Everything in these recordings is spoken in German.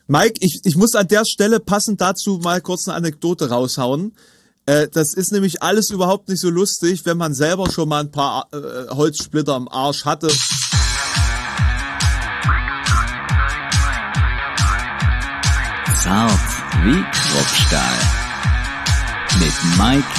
Mike, ich muss an der Stelle passend dazu mal kurz eine Anekdote raushauen. Das ist nämlich alles überhaupt nicht so lustig, wenn man selber schon mal ein paar Holzsplitter am Arsch hatte. Zart wie Kruppstahl. Mit Mike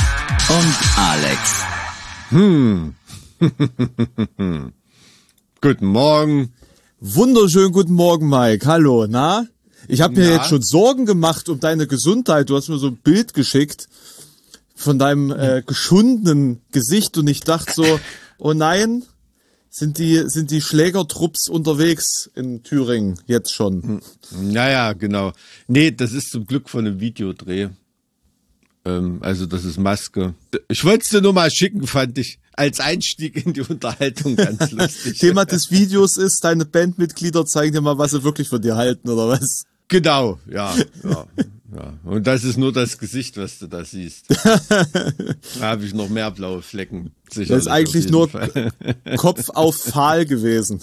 und Alex. Guten Morgen. Wunderschönen guten Morgen, Mike. Hallo, na? Ich habe mir jetzt schon Sorgen gemacht um deine Gesundheit. Du hast mir so ein Bild geschickt von deinem geschundenen Gesicht und ich dachte so, oh nein, sind die Schlägertrupps unterwegs in Thüringen jetzt schon? Ja, genau. Nee, das ist zum Glück von einem Videodreh. Also das ist Maske. Ich wollte es dir nur mal schicken, fand ich als Einstieg in die Unterhaltung ganz lustig. Thema des Videos ist, deine Bandmitglieder zeigen dir mal, was sie wirklich von dir halten, oder was? Genau, ja. Und das ist nur das Gesicht, was du da siehst. Da habe ich noch mehr blaue Flecken. Das ist eigentlich nur Kopf auf Pfahl gewesen.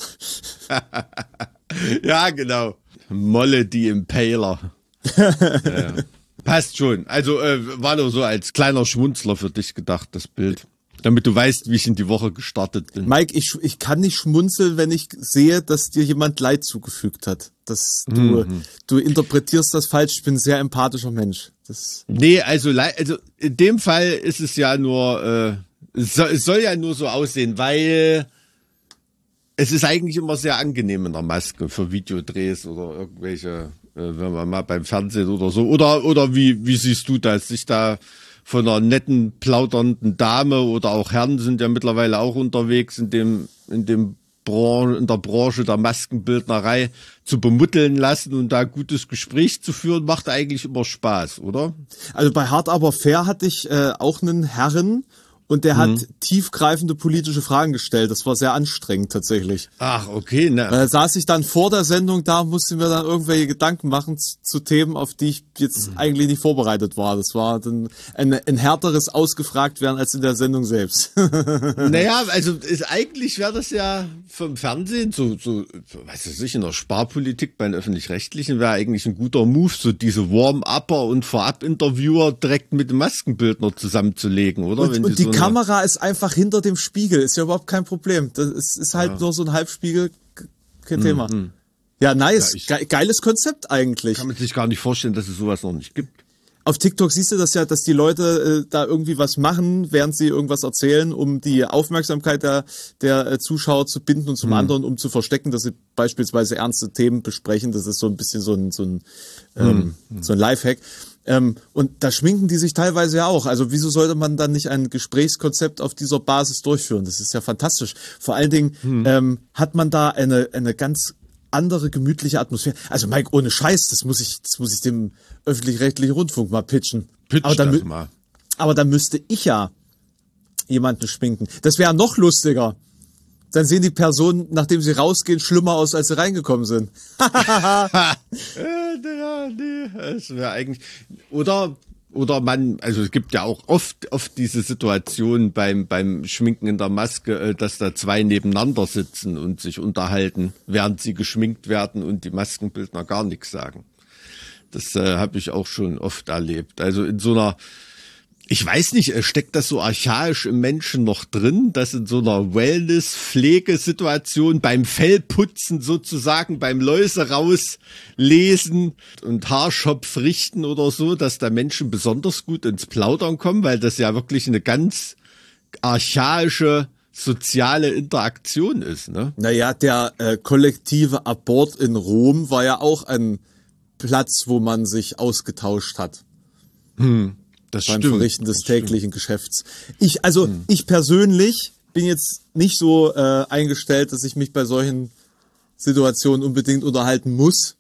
Ja, genau. Molle die Impaler. Ja. Passt schon. Also war nur so als kleiner Schmunzler für dich gedacht, das Bild. Damit du weißt, wie ich in die Woche gestartet bin. Mike, ich kann nicht schmunzeln, wenn ich sehe, dass dir jemand Leid zugefügt hat. Du interpretierst das falsch. Ich bin ein sehr empathischer Mensch. Nee, also in dem Fall ist es ja nur, es soll ja nur so aussehen, weil es ist eigentlich immer sehr angenehm in der Maske für Videodrehs oder irgendwelche, wenn man mal beim Fernsehen oder so. Oder wie siehst du das? Sich da von einer netten, plaudernden Dame oder auch Herren sind ja mittlerweile auch unterwegs in der Branche der Maskenbildnerei zu bemutteln lassen und da gutes Gespräch zu führen, macht eigentlich immer Spaß, oder? Also bei Hart aber fair hatte ich auch einen Herren und der hat tiefgreifende politische Fragen gestellt. Das war sehr anstrengend tatsächlich. Ach, okay. Saß ich dann vor der Sendung da, musste mir dann irgendwelche Gedanken machen zu Themen, auf die ich jetzt eigentlich nicht vorbereitet war. Das war dann ein härteres ausgefragt werden als in der Sendung selbst. Naja, also eigentlich wäre das ja vom Fernsehen so, weiß ich nicht, in der Sparpolitik bei den Öffentlich-Rechtlichen wäre eigentlich ein guter Move, so diese Warm-Upper und Vorab-Interviewer direkt mit dem Maskenbildner zusammenzulegen, oder? Und die Kamera ist einfach hinter dem Spiegel, ist ja überhaupt kein Problem. Das ist halt nur so ein Halbspiegel, kein Thema. Ja, nice. Ja, geiles Konzept eigentlich. Kann man sich gar nicht vorstellen, dass es sowas noch nicht gibt. Auf TikTok siehst du das ja, dass die Leute da irgendwie was machen, während sie irgendwas erzählen, um die Aufmerksamkeit der Zuschauer zu binden und zum anderen, um zu verstecken, dass sie beispielsweise ernste Themen besprechen. Das ist so ein bisschen so ein Lifehack. Und da schminken die sich teilweise ja auch. Also wieso sollte man dann nicht ein Gesprächskonzept auf dieser Basis durchführen? Das ist ja fantastisch. Vor allen Dingen hat man da eine ganz andere gemütliche Atmosphäre. Also Mike, ohne Scheiß, das muss ich dem öffentlich-rechtlichen Rundfunk mal pitchen. Aber dann müsste ich ja jemanden schminken. Das wäre noch lustiger. Dann sehen die Personen, nachdem sie rausgehen, schlimmer aus, als sie reingekommen sind. Nee, das wäre eigentlich, oder man, also es gibt ja auch oft diese Situation beim Schminken in der Maske, dass da zwei nebeneinander sitzen und sich unterhalten, während sie geschminkt werden und die Maskenbildner gar nichts sagen. Das habe ich auch schon oft erlebt. Also in so einer, ich weiß nicht, steckt das so archaisch im Menschen noch drin, dass in so einer Wellness-Pflegesituation beim Fellputzen sozusagen, beim Läuse rauslesen und Haarschopf richten oder so, dass da Menschen besonders gut ins Plaudern kommen, weil das ja wirklich eine ganz archaische soziale Interaktion ist, ne? Naja, der kollektive Abort in Rom war ja auch ein Platz, wo man sich ausgetauscht hat. Das beim stimmt. Verrichten des täglichen Geschäfts. Ich persönlich bin jetzt nicht so eingestellt, dass ich mich bei solchen Situationen unbedingt unterhalten muss.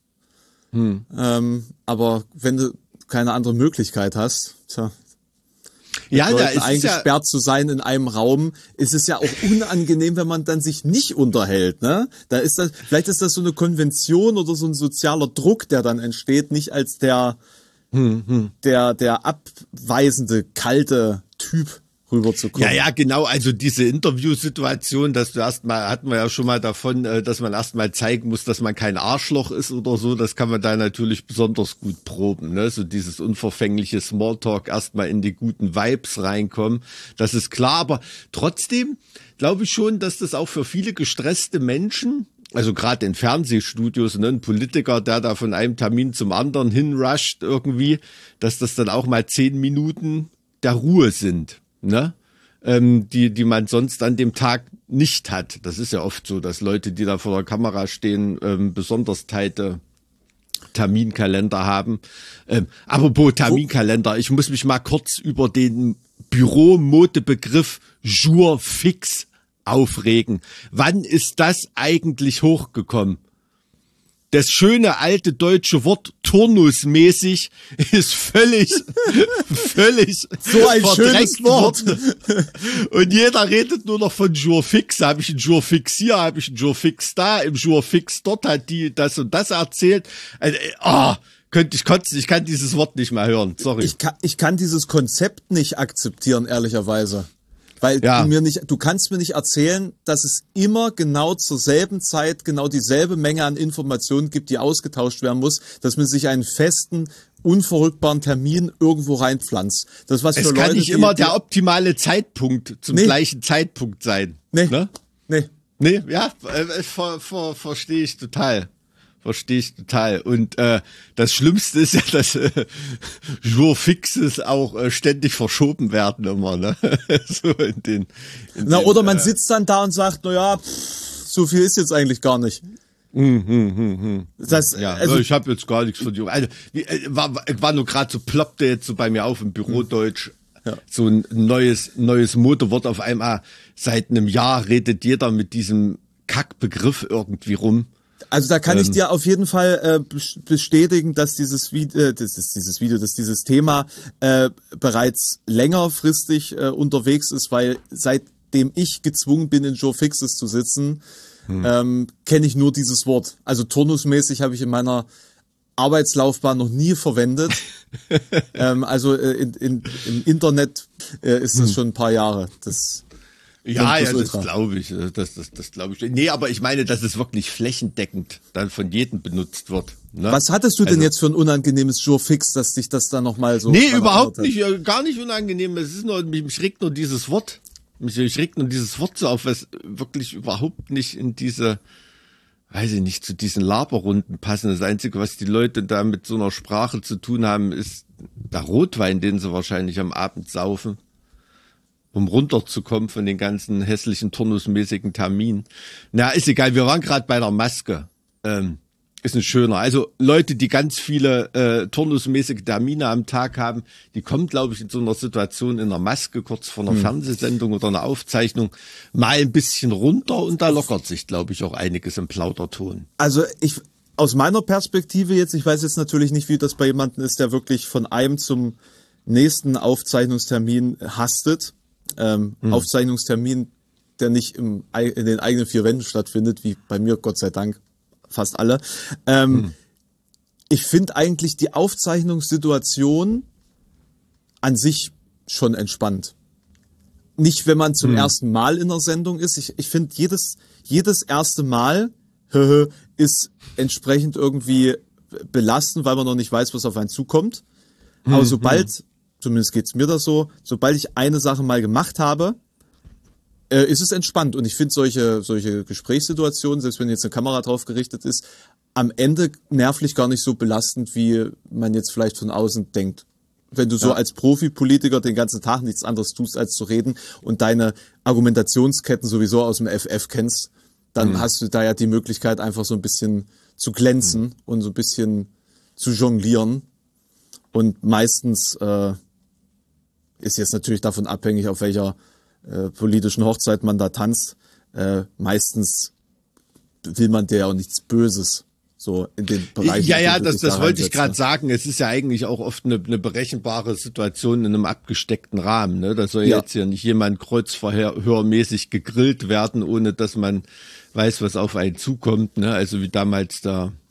Aber wenn du keine andere Möglichkeit hast, ja, da ist eingesperrt zu sein in einem Raum, ist es ja auch unangenehm, wenn man dann sich nicht unterhält, ne? Vielleicht ist das so eine Konvention oder so ein sozialer Druck, der dann entsteht, nicht als der abweisende, kalte Typ rüberzukommen. Ja, genau. Also diese Interviewsituation, dass du erstmal, hatten wir ja schon mal davon, dass man erstmal zeigen muss, dass man kein Arschloch ist oder so. Das kann man da natürlich besonders gut proben, ne? So dieses unverfängliche Smalltalk, erstmal in die guten Vibes reinkommen. Das ist klar. Aber trotzdem glaube ich schon, dass das auch für viele gestresste Menschen, also gerade in Fernsehstudios, ne, ein Politiker, der da von einem Termin zum anderen hinrusht irgendwie, dass das dann auch mal 10 Minuten der Ruhe sind, ne? Die man sonst an dem Tag nicht hat. Das ist ja oft so, dass Leute, die da vor der Kamera stehen, besonders tighte Terminkalender haben. Apropos Terminkalender, ich muss mich mal kurz über den Büromodebegriff Jour fix aufregen. Wann ist das eigentlich hochgekommen? Das schöne alte deutsche Wort turnusmäßig ist völlig So ein schönes Wort. Und jeder redet nur noch von Jour fix. Habe ich einen Jour fix hier, habe ich einen Jour fix da, im Jour fix dort hat die das und das erzählt. Könnte ich kotzen, ich kann dieses Wort nicht mehr hören, sorry. Ich kann dieses Konzept nicht akzeptieren, ehrlicherweise. Weil du kannst mir nicht erzählen, dass es immer genau zur selben Zeit genau dieselbe Menge an Informationen gibt, die ausgetauscht werden muss, dass man sich einen festen, unverrückbaren Termin irgendwo reinpflanzt. Das was für es Leute, kann nicht immer der optimale Zeitpunkt zum gleichen Zeitpunkt sein. Nee. Ne? Nee, ja, verstehe ich total. Und das Schlimmste ist ja, dass Jour fixes auch ständig verschoben werden immer, ne? So oder man sitzt dann da und sagt, so viel ist jetzt eigentlich gar nicht. Also ich habe jetzt gar nichts von dir. Also war nur gerade so, ploppte jetzt so bei mir auf im Bürodeutsch. Ja. So ein neues Modewort auf einmal. Seit einem Jahr redet jeder mit diesem Kackbegriff irgendwie rum. Also da kann ich dir auf jeden Fall bestätigen, dass dieses Thema bereits längerfristig unterwegs ist, weil seitdem ich gezwungen bin, in Jour Fixes zu sitzen, kenne ich nur dieses Wort. Also turnusmäßig habe ich in meiner Arbeitslaufbahn noch nie verwendet. Im Internet ist das schon ein paar Jahre. Das glaube ich. Das glaube ich. Nee, aber ich meine, dass es wirklich flächendeckend dann von jedem benutzt wird. Ne? Was hattest du denn jetzt für ein unangenehmes Jour fix, dass dich das dann nochmal so... Nee, überhaupt nicht, gar nicht unangenehm. Es ist nur, mich regt nur dieses Wort. Mich regt nur dieses Wort so auf, was wirklich überhaupt nicht in diese, weiß ich nicht, zu diesen Laberrunden passen. Das Einzige, was die Leute da mit so einer Sprache zu tun haben, ist der Rotwein, den sie wahrscheinlich am Abend saufen, um runterzukommen von den ganzen hässlichen turnusmäßigen Terminen. Na, ist egal, wir waren gerade bei der Maske. Ist ein schöner. Also Leute, die ganz viele turnusmäßige Termine am Tag haben, die kommen, glaube ich, in so einer Situation in der Maske, kurz vor einer Fernsehsendung oder einer Aufzeichnung, mal ein bisschen runter und da lockert sich, glaube ich, auch einiges im Plauderton. Also aus meiner Perspektive jetzt, ich weiß jetzt natürlich nicht, wie das bei jemandem ist, der wirklich von einem zum nächsten Aufzeichnungstermin hastet. Aufzeichnungstermin, der nicht in den eigenen 4 Wänden stattfindet, wie bei mir, Gott sei Dank, fast alle. Ich finde eigentlich die Aufzeichnungssituation an sich schon entspannt. Nicht, wenn man zum ersten Mal in der Sendung ist. Ich finde, jedes erste Mal ist entsprechend irgendwie belastend, weil man noch nicht weiß, was auf einen zukommt. Aber sobald, zumindest geht's mir das so, sobald ich eine Sache mal gemacht habe, ist es entspannt. Und ich finde solche Gesprächssituationen, selbst wenn jetzt eine Kamera drauf gerichtet ist, am Ende nervlich gar nicht so belastend, wie man jetzt vielleicht von außen denkt. Wenn du so als Profi-Politiker den ganzen Tag nichts anderes tust, als zu reden und deine Argumentationsketten sowieso aus dem FF kennst, dann hast du da ja die Möglichkeit, einfach so ein bisschen zu glänzen und so ein bisschen zu jonglieren. Und meistens ist jetzt natürlich davon abhängig, auf welcher politischen Hochzeit man da tanzt. Meistens will man dir ja auch nichts Böses so in den Bereichen. Ja, das wollte ich gerade sagen. Es ist ja eigentlich auch oft eine berechenbare Situation in einem abgesteckten Rahmen. Ne? Da soll jetzt hier nicht jemand kreuzverhörmäßig gegrillt werden, ohne dass man weiß, was auf einen zukommt. Ne? Also wie damals der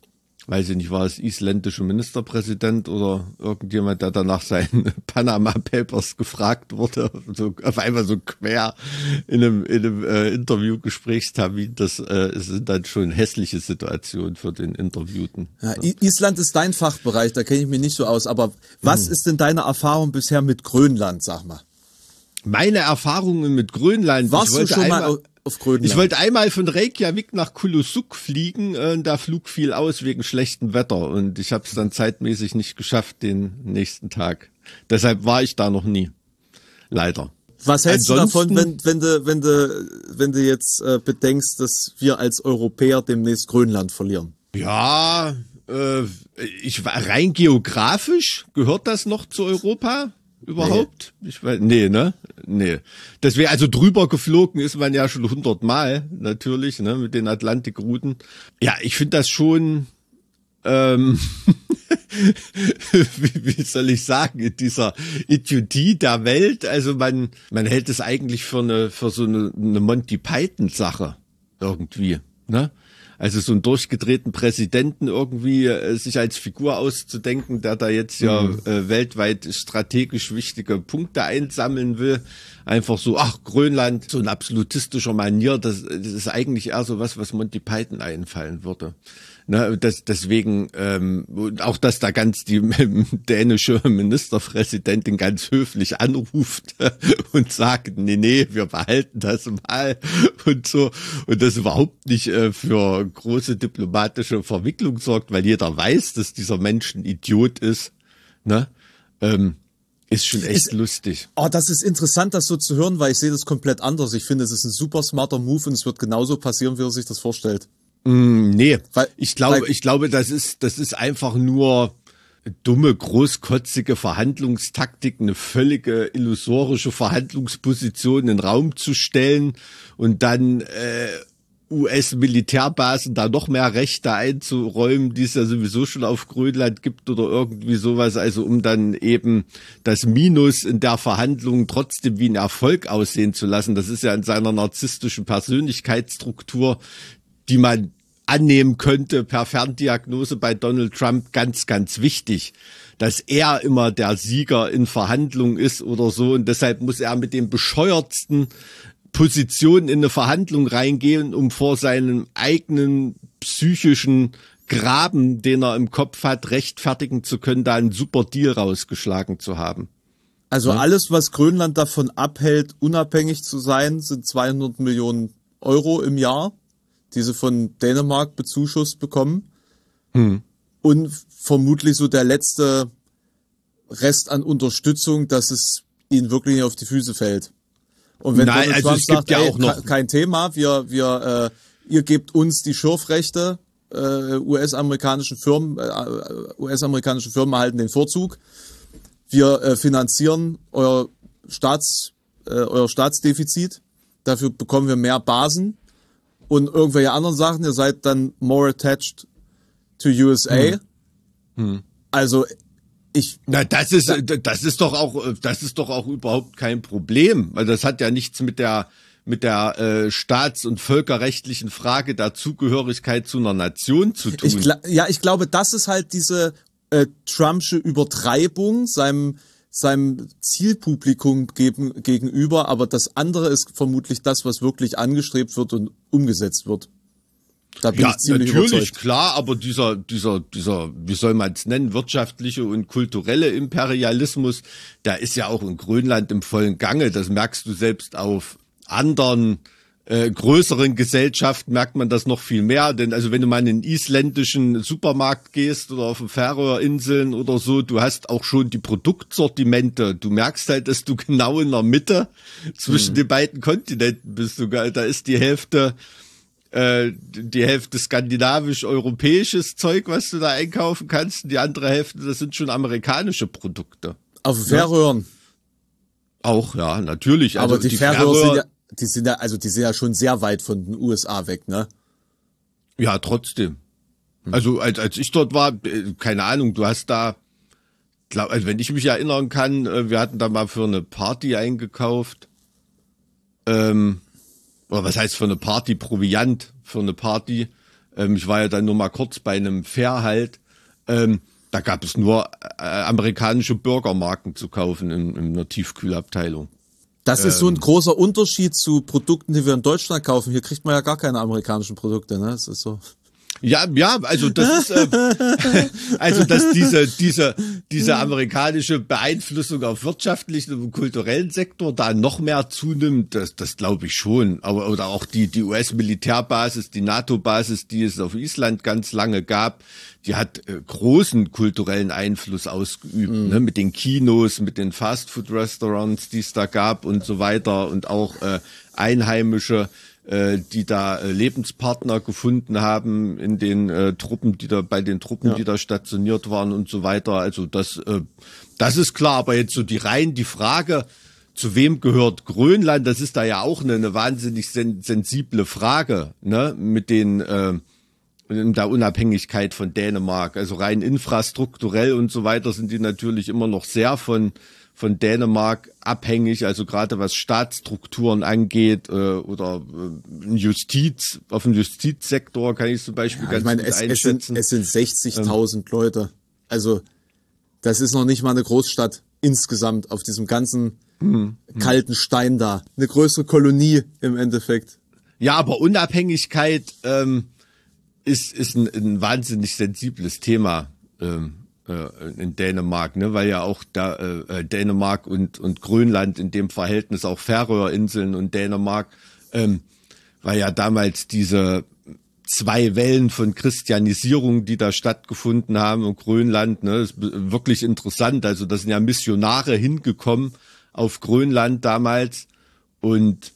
weiß ich nicht, war es isländische Ministerpräsident oder irgendjemand, der danach seinen Panama Papers gefragt wurde, so auf einmal so quer in einem Interviewgesprächstermin. Das sind dann schon hässliche Situationen für den Interviewten. Ja, Island ist dein Fachbereich, da kenne ich mich nicht so aus, aber was ist denn deine Erfahrung bisher mit Grönland, sag mal? Meine Erfahrungen mit Grönland. Warst du schon mal auf Grönland? Ich wollte einmal von Reykjavik nach Kulusuk fliegen, der Flug fiel aus wegen schlechtem Wetter und ich habe es dann zeitmäßig nicht geschafft den nächsten Tag. Deshalb war ich da noch nie. Leider. Was hältst du davon, wenn du jetzt bedenkst, dass wir als Europäer demnächst Grönland verlieren? Ja, rein geografisch gehört das noch zu Europa? Überhaupt? Nee. Ich weiß, nee. Deswegen, also drüber geflogen ist man ja schon 100-mal, natürlich, ne, mit den Atlantikrouten. Ja, ich finde das schon, wie soll ich sagen, in dieser Idiotie der Welt, also man hält es eigentlich für so eine Monty Python Sache irgendwie, ne? Also so einen durchgedrehten Präsidenten irgendwie sich als Figur auszudenken, der da jetzt weltweit strategisch wichtige Punkte einsammeln will. Einfach so, Grönland, so ein absolutistischer Manier, das ist eigentlich eher so was Monty Python einfallen würde. Ne, deswegen, auch dass da die dänische Ministerpräsidentin ganz höflich anruft und sagt, nee, wir behalten das mal und so. Und das überhaupt nicht für große diplomatische Verwicklung sorgt, weil jeder weiß, dass dieser Mensch ein Idiot ist. Ne? Ist schon echt lustig. Oh, das ist interessant, das so zu hören, weil ich sehe das komplett anders. Ich finde, es ist ein super smarter Move und es wird genauso passieren, wie er sich das vorstellt. Nee, ich glaube, das ist einfach nur dumme, großkotzige Verhandlungstaktik, eine völlige illusorische Verhandlungsposition in den Raum zu stellen und dann US-Militärbasen da noch mehr Rechte einzuräumen, die es ja sowieso schon auf Grönland gibt oder irgendwie sowas, also um dann eben das Minus in der Verhandlung trotzdem wie ein Erfolg aussehen zu lassen. Das ist ja in seiner narzisstischen Persönlichkeitsstruktur, die man annehmen könnte per Ferndiagnose bei Donald Trump, ganz, ganz wichtig, dass er immer der Sieger in Verhandlungen ist oder so und deshalb muss er mit den bescheuertsten Positionen in eine Verhandlung reingehen, um vor seinem eigenen psychischen Graben, den er im Kopf hat, rechtfertigen zu können, da einen super Deal rausgeschlagen zu haben. Also alles, was Grönland davon abhält, unabhängig zu sein, sind 200 Millionen Euro im Jahr, die sie von Dänemark bezuschusst bekommen. Und vermutlich so der letzte Rest an Unterstützung, dass es ihnen wirklich nicht auf die Füße fällt. Und wenn Donald Trump sagt, ja auch noch kein Thema, ihr gebt uns die Schürfrechte, US-amerikanische Firmen erhalten den Vorzug. Wir finanzieren euer Staatsdefizit, dafür bekommen wir mehr Basen. Und irgendwelche anderen Sachen, ihr seid dann more attached to USA. Also das ist doch auch überhaupt kein Problem, weil das hat ja nichts mit der staats- und völkerrechtlichen Frage der Zugehörigkeit zu einer Nation zu tun. Ich glaube, das ist halt diese Trumpsche Übertreibung seinem Zielpublikum gegenüber, aber das andere ist vermutlich das, was wirklich angestrebt wird und umgesetzt wird. Da bin ich ziemlich natürlich, überzeugt. klar, aber dieser, wie soll man es nennen, wirtschaftliche und kulturelle Imperialismus, der ist ja auch in Grönland im vollen Gange. Das merkst du selbst auf anderen größeren Gesellschaften merkt man das noch viel mehr, denn also wenn du mal in einen isländischen Supermarkt gehst oder auf den Färöerinseln oder so, du hast auch schon die Produktsortimente, du merkst halt, dass du genau in der Mitte zwischen den beiden Kontinenten bist, da ist die Hälfte skandinavisch-europäisches Zeug, was du da einkaufen kannst, und die andere Hälfte, das sind schon amerikanische Produkte. Auf den Färöern. Auch, ja, natürlich. Aber also die Färöer sind ja schon sehr weit von den USA weg, ne? Ja, trotzdem. Also als ich dort war, keine Ahnung, du hast da, also wenn ich mich erinnern kann, wir hatten da mal für eine Party eingekauft, oder was heißt für eine Party, Proviant für eine Party, Ich war ja dann nur mal kurz bei einem Fair halt. Da gab es nur amerikanische Burgermarken zu kaufen in der Tiefkühlabteilung. Das ist so ein großer Unterschied zu Produkten, die wir in Deutschland kaufen. Hier kriegt man ja gar keine amerikanischen Produkte, ne? Das ist so. Ja, also das ist, also dass diese amerikanische Beeinflussung auf wirtschaftlichen und kulturellen Sektor da noch mehr zunimmt, das glaube ich schon. Aber oder auch die US-Militärbasis, die NATO-Basis, die es auf Island ganz lange gab, die hat großen kulturellen Einfluss ausgeübt, ne, mit den Kinos, mit den Fast-Food-Restaurants, die es da gab und so weiter und auch Einheimische, die da Lebenspartner gefunden haben in den Truppen, die da stationiert waren und so weiter. Also das ist klar, aber jetzt so die Frage, zu wem gehört Grönland, das ist da ja auch eine wahnsinnig sensible Frage, ne, mit den in der Unabhängigkeit von Dänemark. Also rein infrastrukturell und so weiter sind die natürlich immer noch sehr von Dänemark abhängig, also gerade was Staatsstrukturen angeht oder auf dem Justizsektor kann ich zum Beispiel ganz gut einschätzen. Es sind 60.000 Leute. Also das ist noch nicht mal eine Großstadt insgesamt auf diesem ganzen kalten Stein da. Eine größere Kolonie im Endeffekt. Ja, aber Unabhängigkeit ist ein wahnsinnig sensibles Thema in Dänemark, ne, weil ja auch da Dänemark und Grönland in dem Verhältnis, auch Färöerinseln und Dänemark, weil ja damals diese 2 Wellen von Christianisierung, die da stattgefunden haben, und Grönland, ne, ist wirklich interessant. Also da sind ja Missionare hingekommen auf Grönland damals und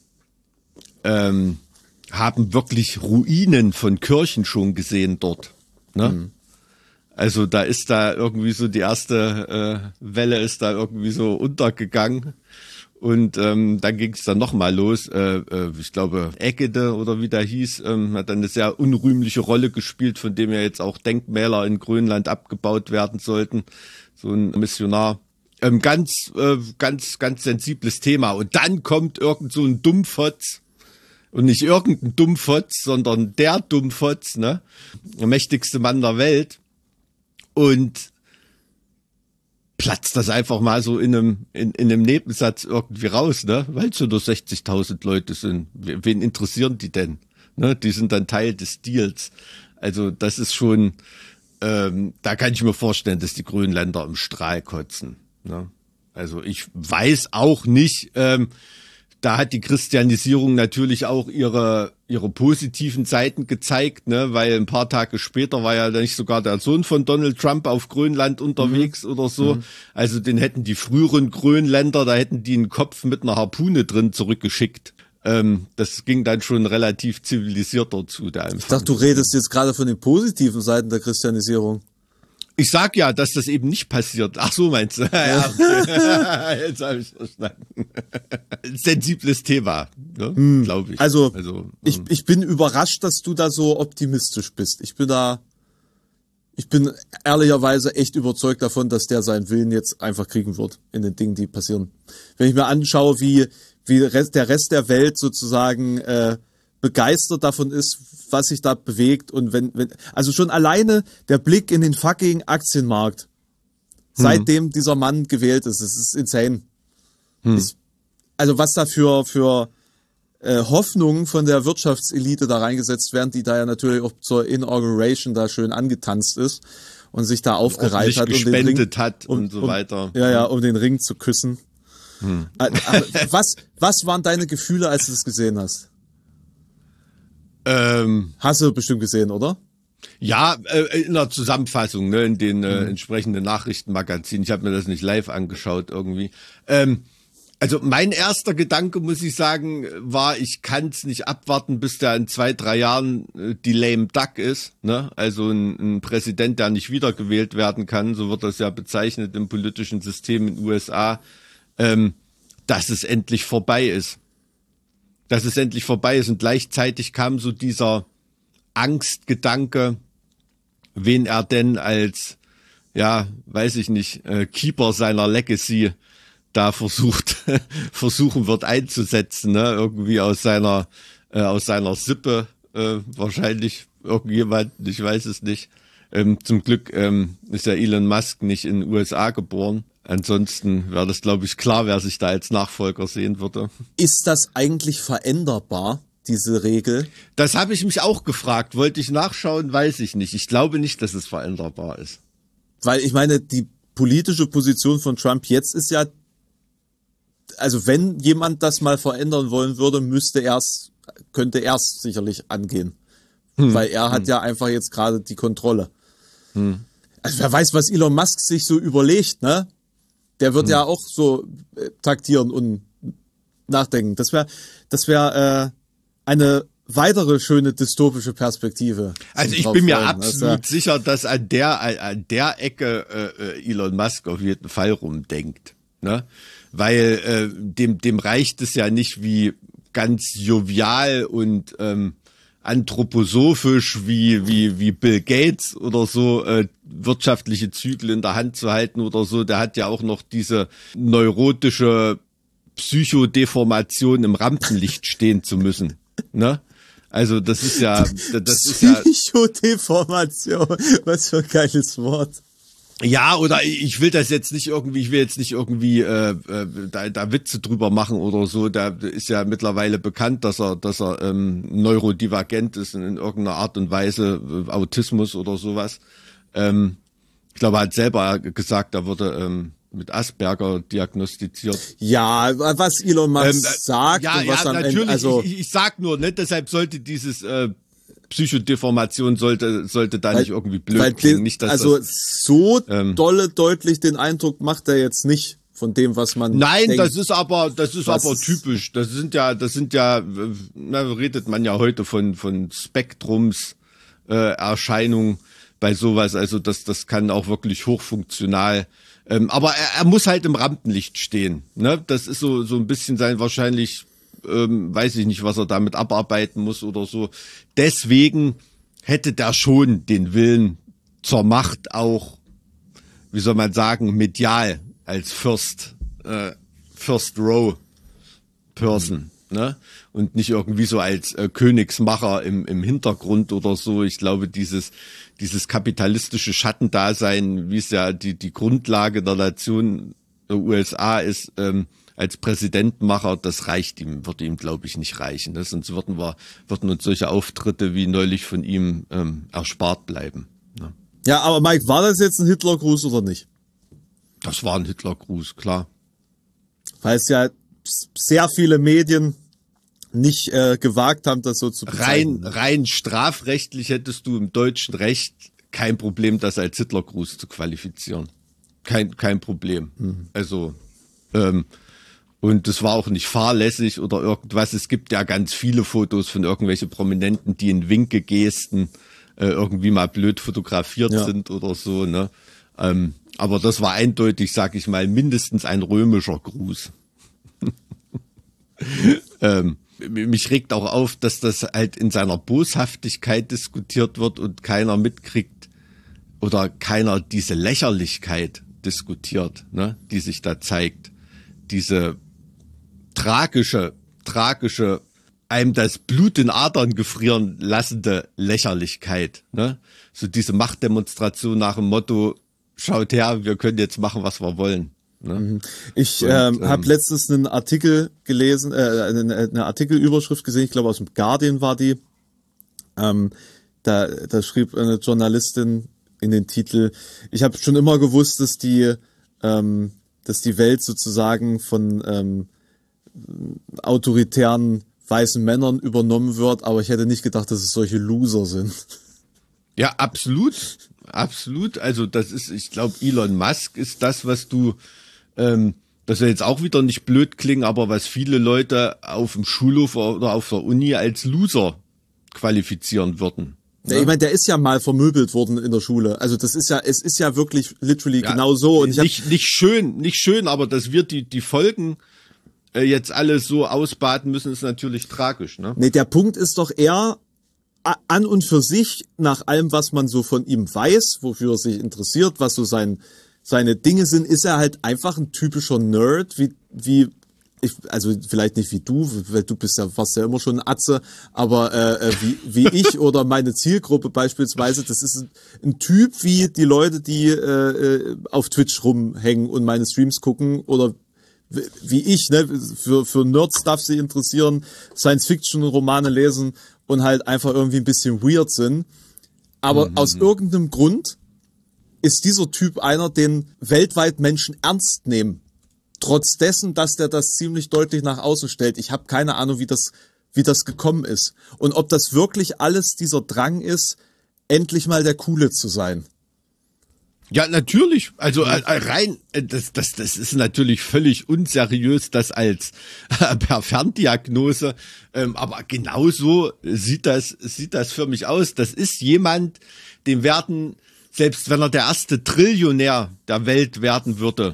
haben wirklich Ruinen von Kirchen schon gesehen dort. Ne? Also da ist da irgendwie so die erste Welle ist da irgendwie so untergegangen. Und dann ging es dann nochmal los. Ich glaube, Eggede oder wie der hieß, hat dann eine sehr unrühmliche Rolle gespielt, von dem ja jetzt auch Denkmäler in Grönland abgebaut werden sollten. So ein Missionar. Ganz sensibles Thema. Und dann kommt irgend so ein Dummfotz. Und nicht irgendein Dummfotz, sondern der Dummfotz, ne? Der mächtigste Mann der Welt. Und platzt das einfach mal so in einem Nebensatz irgendwie raus, ne? Weil es nur 60.000 Leute sind. Wen interessieren die denn? Ne? Die sind dann Teil des Deals. Also das ist schon, da kann ich mir vorstellen, dass die Grönländer im Strahl kotzen. Ne? Also ich weiß auch nicht, da hat die Christianisierung natürlich auch ihre positiven Seiten gezeigt, ne, weil ein paar Tage später war ja nicht sogar der Sohn von Donald Trump auf Grönland unterwegs oder so. Also den hätten die früheren Grönländer, da hätten die einen Kopf mit einer Harpune drin zurückgeschickt. Das ging dann schon relativ zivilisiert dazu, der Empfang. Ich dachte, du redest jetzt gerade von den positiven Seiten der Christianisierung. Ich sag ja, dass das eben nicht passiert. Ach so, meinst du? Ja, okay. Jetzt habe ich verstanden. Sensibles Thema, ne? Glaube ich. Also ich bin überrascht, dass du da so optimistisch bist. Ich bin ehrlicherweise echt überzeugt davon, dass der seinen Willen jetzt einfach kriegen wird in den Dingen, die passieren. Wenn ich mir anschaue, wie der Rest der Welt sozusagen begeistert davon ist, was sich da bewegt, und also schon alleine der Blick in den fucking Aktienmarkt, seitdem dieser Mann gewählt ist, das ist insane. Also was da für Hoffnungen von der Wirtschaftselite da reingesetzt werden, die da ja natürlich auch zur Inauguration da schön angetanzt ist und sich da aufgereiht hat, gespendet hat und so weiter. Ja, um den Ring zu küssen. Was waren deine Gefühle, als du das gesehen hast? Hast du bestimmt gesehen, oder? Ja, in der Zusammenfassung, ne, in den entsprechenden Nachrichtenmagazinen. Ich habe mir das nicht live angeschaut irgendwie. Also mein erster Gedanke, muss ich sagen, war, ich kann es nicht abwarten, bis der in 2-3 Jahren die lame duck ist. Ne? Also ein Präsident, der nicht wiedergewählt werden kann, so wird das ja bezeichnet im politischen System in den USA, dass es endlich vorbei ist. Und gleichzeitig kam so dieser Angstgedanke, wen er denn als, ja, weiß ich nicht, Keeper seiner Legacy da versuchen wird einzusetzen, ne? Irgendwie aus seiner Sippe wahrscheinlich irgendjemand, ich weiß es nicht. Zum Glück ist ja Elon Musk nicht in den USA geboren. Ansonsten wäre das, glaube ich, klar, wer sich da als Nachfolger sehen würde. Ist das eigentlich veränderbar, diese Regel? Das habe ich mich auch gefragt. Wollte ich nachschauen, weiß ich nicht. Ich glaube nicht, dass es veränderbar ist. Weil ich meine, die politische Position von Trump jetzt ist ja, also wenn jemand das mal verändern wollen würde, könnte er es sicherlich angehen. Weil er hat ja einfach jetzt gerade die Kontrolle. Also wer weiß, was Elon Musk sich so überlegt, ne? Der wird ja auch so taktieren und nachdenken. Das wäre eine weitere schöne dystopische Perspektive. Also ich bin mir absolut sicher, dass an der Ecke Elon Musk auf jeden Fall rumdenkt, ne? Weil dem reicht es ja nicht, wie ganz jovial und anthroposophisch wie Bill Gates oder so wirtschaftliche Zügel in der Hand zu halten oder so. Der hat ja auch noch diese neurotische Psychodeformation im Rampenlicht stehen zu müssen, ne? Also das ist ja Psychodeformation, was für ein geiles Wort. Ja, oder ich will jetzt nicht irgendwie da Witze drüber machen oder so. Da ist ja mittlerweile bekannt, dass er neurodivergent ist in irgendeiner Art und Weise, Autismus oder sowas. Ich glaube, er hat selber gesagt, er wurde mit Asperger diagnostiziert. Ja, was Elon Musk sagt und was am natürlich. Ende, also ich sag nur, ne, deshalb sollte dieses Psychodeformation sollte da nicht irgendwie blöd klingen. Nicht, dass so dolle deutlich den Eindruck macht er jetzt nicht von dem, was man denkt. Das ist aber typisch. Das sind ja, redet man ja heute von Spektrums Erscheinung bei sowas. Also das kann auch wirklich hochfunktional. Aber er muss halt im Rampenlicht stehen. Ne? Das ist so ein bisschen sein wahrscheinlich. Weiß ich nicht, was er damit abarbeiten muss oder so. Deswegen hätte der schon den Willen zur Macht auch, wie soll man sagen, medial als First Row Person, ne? Und nicht irgendwie so als Königsmacher im Hintergrund oder so. Ich glaube, dieses kapitalistische Schattendasein, wie es ja die Grundlage der Nation der USA ist, als Präsidentmacher, das würde ihm, glaube ich, nicht reichen. Ne? Sonst würden uns solche Auftritte wie neulich von ihm erspart bleiben. Ne? Ja, aber Mike, war das jetzt ein Hitlergruß oder nicht? Das war ein Hitlergruß, klar. Weil es ja sehr viele Medien nicht gewagt haben, das so zu bezeichnen. Rein strafrechtlich hättest du im deutschen Recht kein Problem, das als Hitlergruß zu qualifizieren. Kein Problem. Also und es war auch nicht fahrlässig oder irgendwas. Es gibt ja ganz viele Fotos von irgendwelchen Prominenten, die in Winkegesten irgendwie mal blöd fotografiert sind oder so, ne? Aber das war eindeutig, sag ich mal, mindestens ein römischer Gruß. Mich regt auch auf, dass das halt in seiner Boshaftigkeit diskutiert wird und keiner mitkriegt oder keiner diese Lächerlichkeit diskutiert, ne, die sich da zeigt. Diese tragische, einem das Blut in Adern gefrieren lassende Lächerlichkeit, ne? So diese Machtdemonstration nach dem Motto, schaut her, wir können jetzt machen, was wir wollen. Ne? Ich habe letztens einen Artikel gelesen, eine Artikelüberschrift gesehen, ich glaube aus dem Guardian war die. Da schrieb eine Journalistin in den Titel, ich habe schon immer gewusst, dass die Welt sozusagen von autoritären weißen Männern übernommen wird, aber ich hätte nicht gedacht, dass es solche Loser sind. Ja, absolut. Also ich glaube, Elon Musk ist das, was du, das soll jetzt auch wieder nicht blöd klingen, aber was viele Leute auf dem Schulhof oder auf der Uni als Loser qualifizieren würden. Ja, ich meine, der ist ja mal vermöbelt worden in der Schule. Also es ist ja wirklich literally genau so. Und nicht schön, aber dass wir die Folgen jetzt alle so ausbaden müssen, ist natürlich tragisch, ne? Nee, der Punkt ist doch eher an und für sich, nach allem, was man so von ihm weiß, wofür er sich interessiert, was so seine Dinge sind, ist er halt einfach ein typischer Nerd, wie also vielleicht nicht wie du, weil du warst ja immer schon ein Atze, aber wie ich oder meine Zielgruppe beispielsweise, das ist ein Typ wie die Leute, die auf Twitch rumhängen und meine Streams gucken oder wie ich, ne, für Nerd-Stuff sich interessieren, Science-Fiction-Romane lesen und halt einfach irgendwie ein bisschen weird sind. Aber aus irgendeinem Grund ist dieser Typ einer, den weltweit Menschen ernst nehmen. Trotz dessen, dass der das ziemlich deutlich nach außen stellt. Ich habe keine Ahnung, wie das gekommen ist. Und ob das wirklich alles dieser Drang ist, endlich mal der Coole zu sein. Ja, natürlich. Also rein, das ist natürlich völlig unseriös, das als per Ferndiagnose. Aber genauso sieht das für mich aus. Das ist jemand, dem werden, selbst wenn er der erste Trillionär der Welt werden würde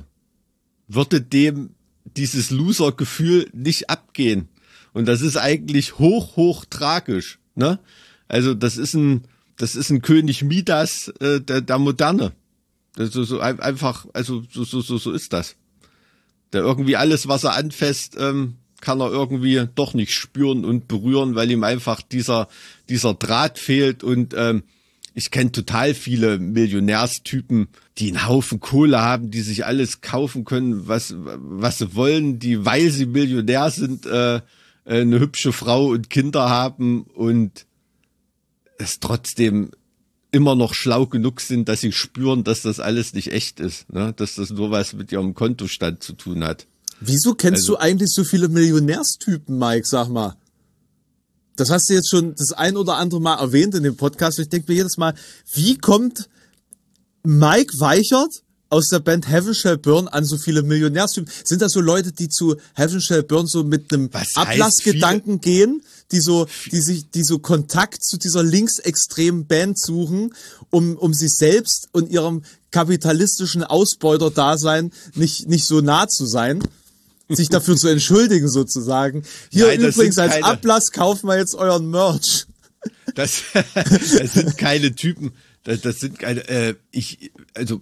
dem dieses Loser-Gefühl nicht abgehen. Und das ist eigentlich hoch tragisch, ne? Also das ist ein König Midas der Moderne. So einfach, also so ist das. Der irgendwie alles, was er anfasst, kann er irgendwie doch nicht spüren und berühren, weil ihm einfach dieser Draht fehlt. Und ich kenne total viele Millionärstypen, die einen Haufen Kohle haben, die sich alles kaufen können, was sie wollen, die, weil sie Millionär sind, eine hübsche Frau und Kinder haben und es trotzdem immer noch schlau genug sind, dass sie spüren, dass das alles nicht echt ist, ne? Dass das nur was mit ihrem Kontostand zu tun hat. Wieso kennst du eigentlich so viele Millionärstypen, Mike, sag mal? Das hast du jetzt schon das ein oder andere Mal erwähnt in dem Podcast. Ich denke mir jedes Mal, wie kommt Mike Weichert aus der Band Heaven Shall Burn an so viele Millionärstypen? Sind das so Leute, die zu Heaven Shall Burn so mit einem Ablassgedanken gehen, die so Kontakt zu dieser linksextremen Band suchen, um sich selbst und ihrem kapitalistischen Ausbeuter-Dasein nicht so nah zu sein? Sich dafür zu entschuldigen sozusagen. Hier Nein, übrigens als Ablass kaufen wir jetzt euren Merch. Das sind keine Typen, das sind keine, also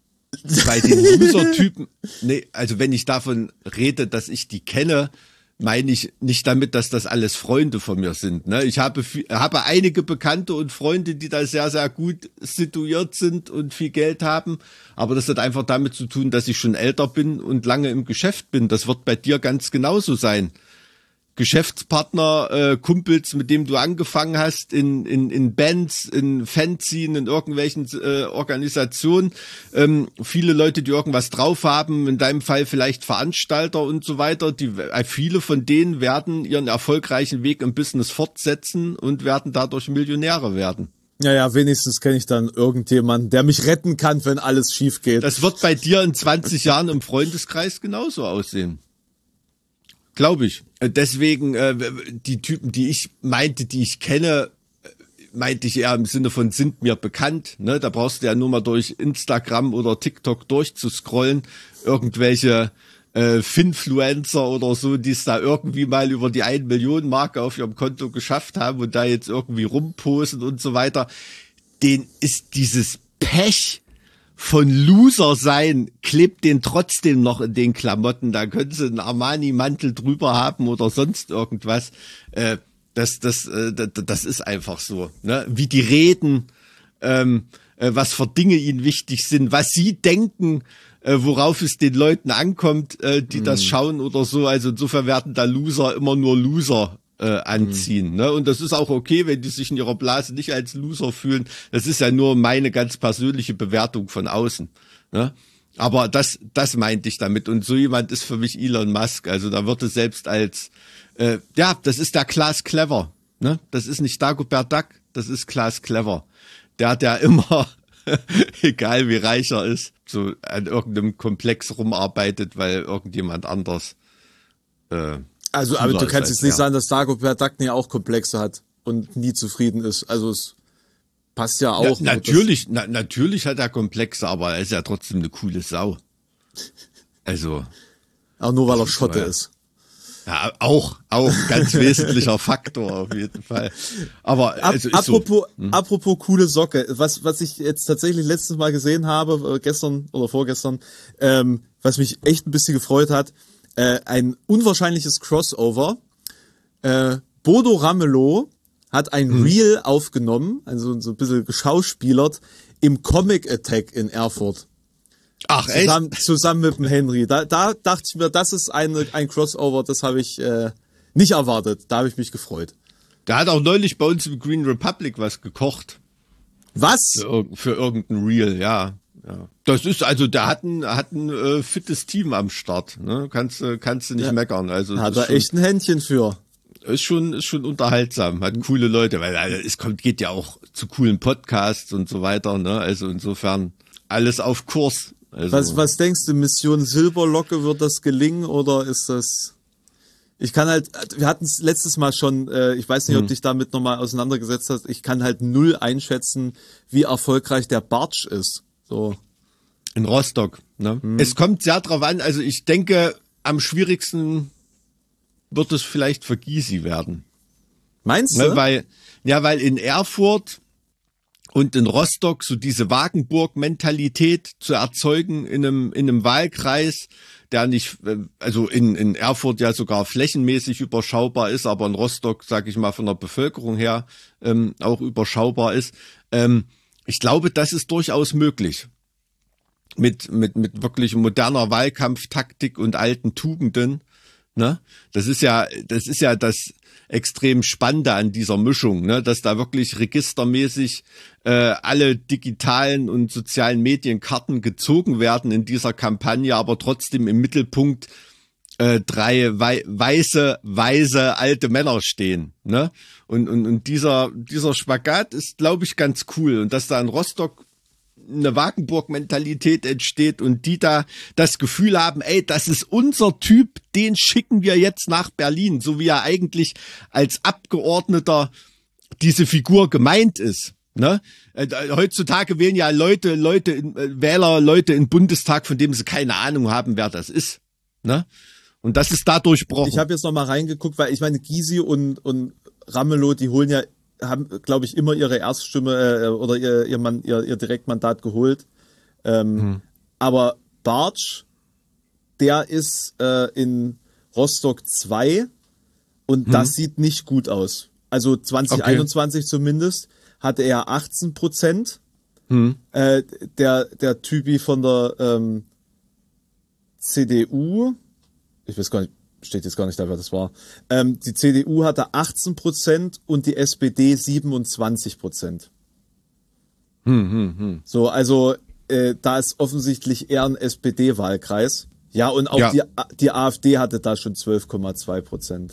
bei den Loser-Typen, nee, also wenn ich davon rede, dass ich die kenne, meine ich nicht damit, dass das alles Freunde von mir sind. Ne? Ich habe einige Bekannte und Freunde, die da sehr, sehr gut situiert sind und viel Geld haben. Aber das hat einfach damit zu tun, dass ich schon älter bin und lange im Geschäft bin. Das wird bei dir ganz genauso sein. Geschäftspartner, Kumpels, mit dem du angefangen hast, in Bands, in Fanzinen, in irgendwelchen Organisationen, viele Leute, die irgendwas drauf haben, in deinem Fall vielleicht Veranstalter und so weiter, viele von denen werden ihren erfolgreichen Weg im Business fortsetzen und werden dadurch Millionäre werden. Ja, wenigstens kenne ich dann irgendjemanden, der mich retten kann, wenn alles schief geht. Das wird bei dir in 20 Jahren im Freundeskreis genauso aussehen. Glaube ich. Deswegen, die Typen, die ich meinte, die ich kenne, meinte ich eher im Sinne von sind mir bekannt. Ne? Da brauchst du ja nur mal durch Instagram oder TikTok durchzuscrollen. Irgendwelche Finfluencer oder so, die es da irgendwie mal über die 1 Million Marke auf ihrem Konto geschafft haben und da jetzt irgendwie rumposen und so weiter. Denen ist dieses Pech von Loser sein, klebt den trotzdem noch in den Klamotten. Da können sie einen Armani-Mantel drüber haben oder sonst irgendwas. Das ist einfach so. Ne? Wie die reden, was für Dinge ihnen wichtig sind, was sie denken, worauf es den Leuten ankommt, die das schauen oder so. Also insofern werden da Loser immer nur Loser anziehen. Ne? Und das ist auch okay, wenn die sich in ihrer Blase nicht als Loser fühlen. Das ist ja nur meine ganz persönliche Bewertung von außen. Ne? Aber das meinte ich damit. Und so jemand ist für mich Elon Musk. Also da wird es selbst als, das ist der Klaas Clever. Ne? Das ist nicht Dagobert Duck, das ist Klaas Clever. Der immer, egal wie reich er ist, so an irgendeinem Komplex rumarbeitet, weil irgendjemand anders also, aber du kannst jetzt nicht sagen, dass Dagobert Duck nie auch Komplexe hat und nie zufrieden ist. Also es passt ja auch. Natürlich hat er Komplexe, aber er ist ja trotzdem eine coole Sau. Also. Auch nur weil er Schotte ist. Ja, auch ganz wesentlicher Faktor auf jeden Fall. Aber apropos coole Socke, was ich jetzt tatsächlich letztes Mal gesehen habe, gestern oder vorgestern, was mich echt ein bisschen gefreut hat. ein unwahrscheinliches Crossover. Bodo Ramelow hat ein Reel aufgenommen, also so ein bisschen geschauspielert, im Comic Attack in Erfurt. Ach, echt? Zusammen mit dem Henry. Da dachte ich mir, das ist ein Crossover, das habe ich nicht erwartet. Da habe ich mich gefreut. Der hat auch neulich bei uns im Green Republic was gekocht. Was? Für irgendein Reel, ja. Das ist, also der hat ein fittes Team am Start, ne? Kannst du nicht meckern. Also Hat er echt ein Händchen für. Ist schon unterhaltsam, hat coole Leute, weil geht ja auch zu coolen Podcasts und so weiter, ne? Also insofern alles auf Kurs. Also, Was denkst du, Mission Silberlocke, wird das gelingen oder ist das... wir hatten es letztes Mal schon, ich weiß nicht, ob dich damit nochmal auseinandergesetzt hast, ich kann halt null einschätzen, wie erfolgreich der Bartsch ist. So. in Rostock, ne? Es kommt sehr drauf an, also ich denke, am schwierigsten wird es vielleicht für Gysi werden. Meinst du? Ne? Weil in Erfurt und in Rostock so diese Wagenburg-Mentalität zu erzeugen in einem Wahlkreis, der nicht, also in Erfurt ja sogar flächenmäßig überschaubar ist, aber in Rostock, sag ich mal, von der Bevölkerung her auch überschaubar ist. Ich glaube, das ist durchaus möglich. Mit wirklich moderner Wahlkampftaktik und alten Tugenden. Ne? Das ist ja das extrem Spannende an dieser Mischung, ne? Dass da wirklich registermäßig alle digitalen und sozialen Medienkarten gezogen werden in dieser Kampagne, aber trotzdem im Mittelpunkt drei weiße alte Männer stehen, ne? Und dieser Spagat ist, glaube ich, ganz cool. Und dass da in Rostock eine Wagenburg-Mentalität entsteht und die da das Gefühl haben, ey, das ist unser Typ, den schicken wir jetzt nach Berlin, so wie er eigentlich als Abgeordneter diese Figur gemeint ist. Ne? Heutzutage wählen ja Wähler Leute im Bundestag, von dem sie keine Ahnung haben, wer das ist. Ne? Und das ist da durchbrochen. Ich habe jetzt noch mal reingeguckt, weil ich meine, Gysi und Ramelow, die haben, glaube ich, immer ihre Erststimme oder ihr Direktmandat geholt. Aber Bartsch, der ist in Rostock 2 und das sieht nicht gut aus. Also 2021 zumindest hatte er 18%. Der Typi von der CDU, ich weiß gar nicht, steht jetzt gar nicht da, wer das war. Die CDU hatte 18% und die SPD 27%. So, also da ist offensichtlich eher ein SPD-Wahlkreis. Ja, und auch die AfD hatte da schon 12,2%.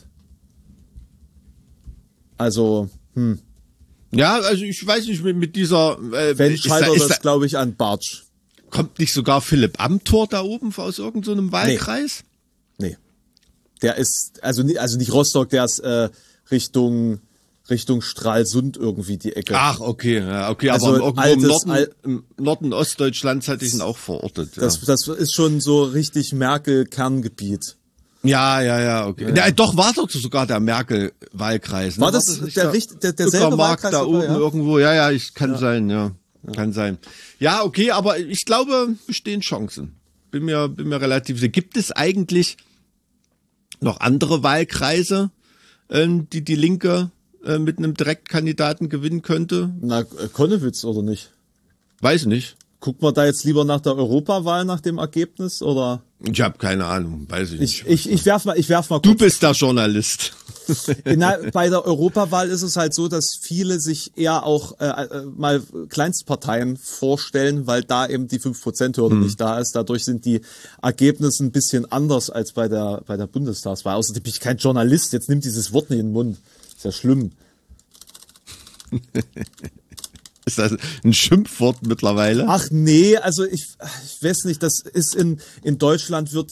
Also, Ja, also ich weiß nicht, mit dieser... wenn scheitert das, glaube ich, an Bartsch. Kommt nicht sogar Philipp Amthor da oben aus irgendeinem Wahlkreis? Nee. Der ist, also nicht Rostock, der ist Richtung Stralsund irgendwie die Ecke. Ach, okay, ja, okay, Also aber irgendwo im Norden Ostdeutschlands hatte ich ihn auch verortet. Das ist schon so richtig Merkel-Kerngebiet. Ja, okay. Ja, doch, war doch sogar der Merkel-Wahlkreis. Ne? War das derselbe Wahlkreis? Da oben irgendwo? Ja, kann sein, ja. Kann sein. Ja, okay, aber ich glaube, bestehen Chancen. Bin mir relativ sicher. Gibt es eigentlich noch andere Wahlkreise, die Linke mit einem Direktkandidaten gewinnen könnte? Na, Konnewitz oder nicht? Weiß nicht. Guckt man da jetzt lieber nach der Europawahl, nach dem Ergebnis, oder? Ich habe keine Ahnung, weiß ich nicht. Ich werf mal kurz. Du bist der Journalist. Bei der Europawahl ist es halt so, dass viele sich eher auch mal Kleinstparteien vorstellen, weil da eben die 5%-Hürde nicht da ist. Dadurch sind die Ergebnisse ein bisschen anders als bei der Bundestagswahl. Außerdem bin ich kein Journalist. Jetzt nimm dieses Wort nicht in den Mund. Ist ja schlimm. Ist das ein Schimpfwort mittlerweile? Ach nee, also ich weiß nicht, das ist in Deutschland wird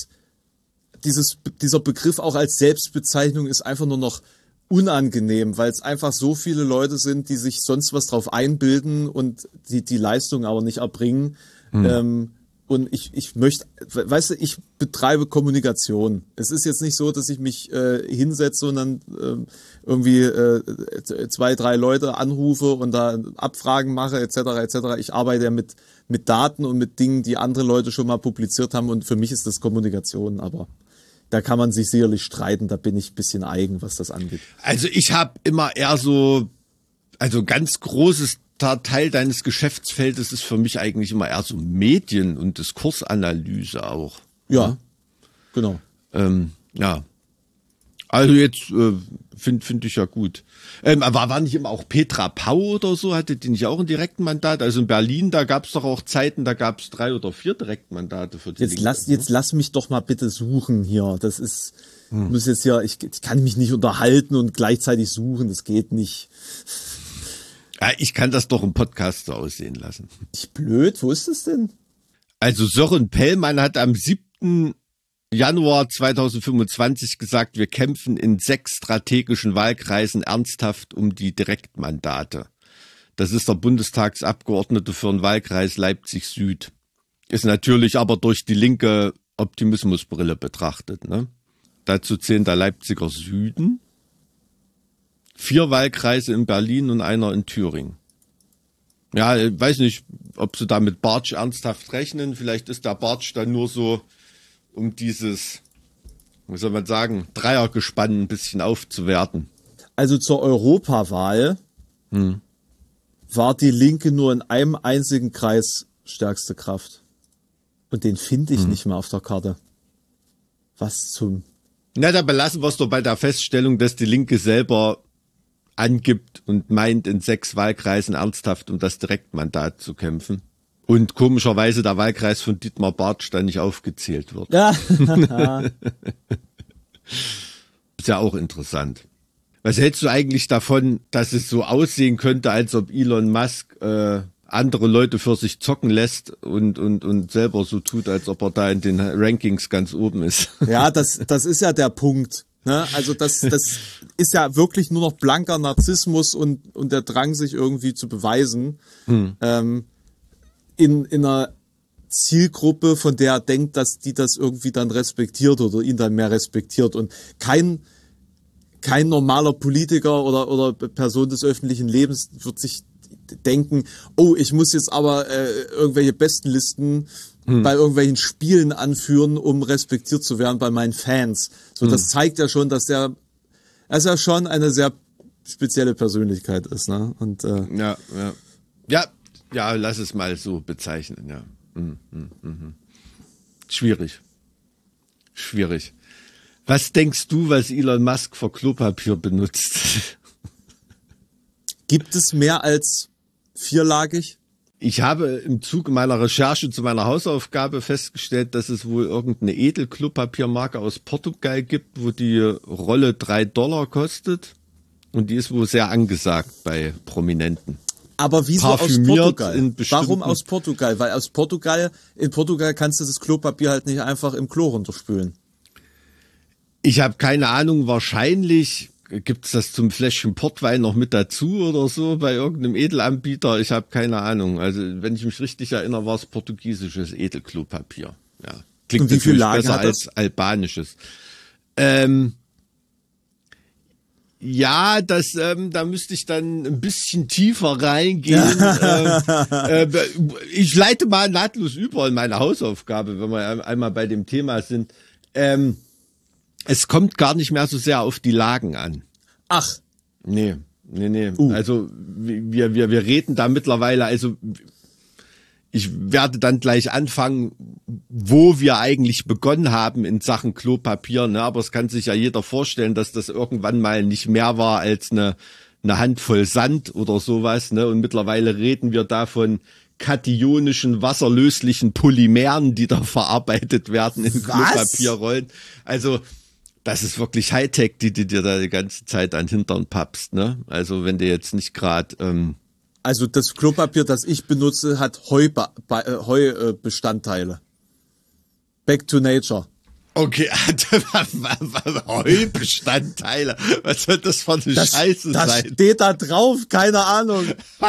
dieser Begriff auch als Selbstbezeichnung ist einfach nur noch unangenehm, weil es einfach so viele Leute sind, die sich sonst was drauf einbilden und die Leistung aber nicht erbringen. Und ich möchte, weißt du, ich betreibe Kommunikation. Es ist jetzt nicht so, dass ich mich hinsetze und dann irgendwie 2, 3 Leute anrufe und da Abfragen mache etc. Ich arbeite ja mit Daten und mit Dingen, die andere Leute schon mal publiziert haben und für mich ist das Kommunikation. Aber da kann man sich sicherlich streiten, da bin ich ein bisschen eigen, was das angeht. Also ich habe immer eher so, also ganz großes Teil deines Geschäftsfeldes ist für mich eigentlich immer eher so Medien- und Diskursanalyse auch. Ja, genau. Ja. Also jetzt finde ich ja gut. Aber war nicht immer auch Petra Pau oder so? Hatte die nicht auch ein Direktmandat? Also in Berlin, da gab es doch auch Zeiten, da gab es 3 oder 4 Direktmandate für die Linke. Jetzt lass mich doch mal bitte suchen hier. Das ist, muss jetzt hier, ich kann mich nicht unterhalten und gleichzeitig suchen, das geht nicht. Ja, ich kann das doch im Podcast so aussehen lassen. Ich blöd, wo ist das denn? Also Sören Pellmann hat am 7. Januar 2025 gesagt, wir kämpfen in 6 strategischen Wahlkreisen ernsthaft um die Direktmandate. Das ist der Bundestagsabgeordnete für den Wahlkreis Leipzig Süd. Ist natürlich aber durch die linke Optimismusbrille betrachtet, ne? Dazu zählen der Leipziger Süden, 4 Wahlkreise in Berlin und einer in Thüringen. Ja, ich weiß nicht, ob sie da mit Bartsch ernsthaft rechnen. Vielleicht ist der Bartsch dann nur so, um dieses, wie soll man sagen, Dreiergespann ein bisschen aufzuwerten. Also zur Europawahl war die Linke nur in einem einzigen Kreis stärkste Kraft. Und den finde ich nicht mehr auf der Karte. Was zum... Na, da belassen wir es doch bei der Feststellung, dass die Linke selber angibt und meint, in 6 Wahlkreisen ernsthaft um das Direktmandat zu kämpfen. Und komischerweise der Wahlkreis von Dietmar Bartsch dann nicht aufgezählt wird. Ja. Ist ja auch interessant. Was hältst du eigentlich davon, dass es so aussehen könnte, als ob Elon Musk andere Leute für sich zocken lässt und selber so tut, als ob er da in den Rankings ganz oben ist? Ja, das ist ja der Punkt. Ne? Also das ist ja wirklich nur noch blanker Narzissmus und der Drang, sich irgendwie zu beweisen. In einer Zielgruppe, von der er denkt, dass die das irgendwie dann respektiert oder ihn dann mehr respektiert. Und kein normaler Politiker oder Person des öffentlichen Lebens wird sich denken, oh, ich muss jetzt aber irgendwelche Bestenlisten bei irgendwelchen Spielen anführen, um respektiert zu werden bei meinen Fans. So, das zeigt ja schon, dass er ja schon eine sehr spezielle Persönlichkeit ist, ne? Und Ja, lass es mal so bezeichnen, ja. Schwierig. Was denkst du, was Elon Musk für Klopapier benutzt? Gibt es mehr als 4-lagig? Ich habe im Zuge meiner Recherche zu meiner Hausaufgabe festgestellt, dass es wohl irgendeine Edelklopapiermarke aus Portugal gibt, wo die Rolle $3 kostet. Und die ist wohl sehr angesagt bei Prominenten. Aber wieso aus Parfümiert Portugal? Warum aus Portugal? Weil in Portugal kannst du das Klopapier halt nicht einfach im Klo runterspülen. Ich habe keine Ahnung, wahrscheinlich gibt's das zum Fläschchen Portwein noch mit dazu oder so bei irgendeinem Edelanbieter. Ich habe keine Ahnung. Also wenn ich mich richtig erinnere, war es portugiesisches Edelklopapier. Ja, klingt und wie viel natürlich Lagen besser hat das? als albanisches. Ja, da müsste ich dann ein bisschen tiefer reingehen. Ich leite mal nahtlos über in meine Hausaufgabe, wenn wir einmal bei dem Thema sind. Es kommt gar nicht mehr so sehr auf die Lagen an. Ach. Nee. Also wir reden da mittlerweile, also ich werde dann gleich anfangen, wo wir eigentlich begonnen haben in Sachen Klopapier, ne? Aber es kann sich ja jeder vorstellen, dass das irgendwann mal nicht mehr war als eine Handvoll Sand oder sowas, ne? Und mittlerweile reden wir da von kationischen, wasserlöslichen Polymeren, die da verarbeitet werden in Klopapierrollen. Also das ist wirklich Hightech, die dir da die ganze Zeit an Hintern pappst, ne? Also wenn du jetzt nicht gerade Also das Klopapier, das ich benutze, hat Heubestandteile. Back to nature. Okay, Heubestandteile. Was soll das für eine Scheiße das sein? Steht da drauf, keine Ahnung.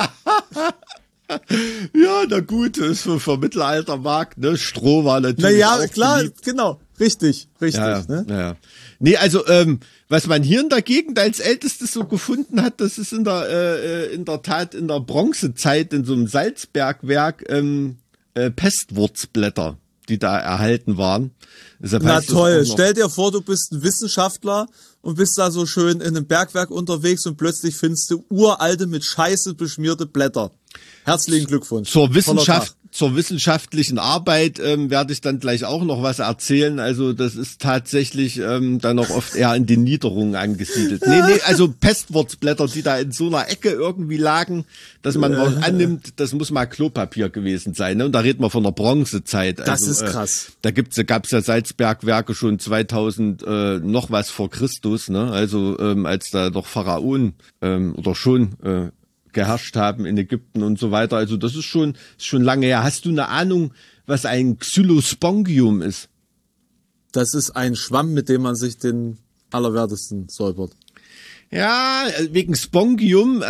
Ja, na gut, ist für Mittelaltermarkt, ne? Stroh war natürlich. Naja, auch klar, beliebt. genau. Richtig. Ja, Ne? ja. Nee, also was man hier in der Gegend als ältestes so gefunden hat, das ist in der Tat in der Bronzezeit in so einem Salzbergwerk Pestwurzblätter. die da erhalten waren. Deshalb Na heißt es toll, auch noch- stell dir vor, du bist ein Wissenschaftler und bist da so schön in einem Bergwerk unterwegs und plötzlich findest du uralte, mit Scheiße beschmierte Blätter. Herzlichen Glückwunsch. Zur Toller Tag. wissenschaftlichen Arbeit werde ich dann gleich auch noch was erzählen. Also das ist tatsächlich dann auch oft eher in den Niederungen angesiedelt. Nee, also Pestwurzblätter, die da in so einer Ecke irgendwie lagen, dass man was annimmt, das muss mal Klopapier gewesen sein. Ne? Und da reden wir von der Bronzezeit. Das Also, ist krass. Gab's ja Salzbergwerke schon 2000 noch was vor Christus. Ne? Also als da doch Pharaonen oder schon geherrscht haben in Ägypten und so weiter. Also das ist schon lange her. Hast du eine Ahnung, was ein Xylospongium ist? Das ist ein Schwamm, mit dem man sich den Allerwertesten säubert. Ja, wegen Spongium,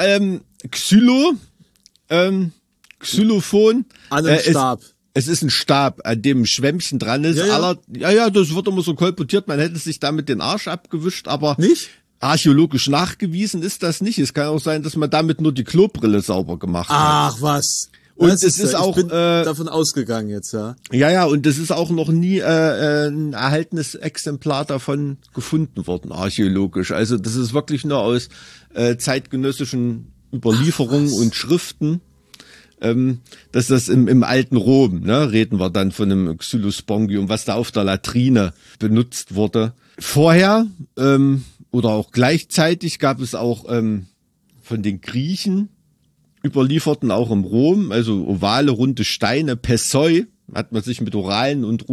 Xylophon. An einem Stab. Es ist ein Stab, an dem ein Schwämmchen dran ist. Ja. Ja, das wird immer so kolportiert, man hätte sich damit den Arsch abgewischt, aber Nicht? archäologisch nachgewiesen ist das nicht. Es kann auch sein, dass man damit nur die Klobrille sauber gemacht hat. Ach was. Und Das es ist auch, ich bin davon ausgegangen jetzt, ja. Ja, und es ist auch noch nie ein erhaltenes Exemplar davon gefunden worden, archäologisch. Also das ist wirklich nur aus zeitgenössischen Überlieferungen und Schriften. Dass das im alten Rom, ne, reden wir dann von einem Xylospongium, was da auf der Latrine benutzt wurde. Vorher oder auch gleichzeitig gab es auch von den Griechen überlieferten auch im Rom, also ovale, runde Steine, Pessoi, hat man sich mit ovalen und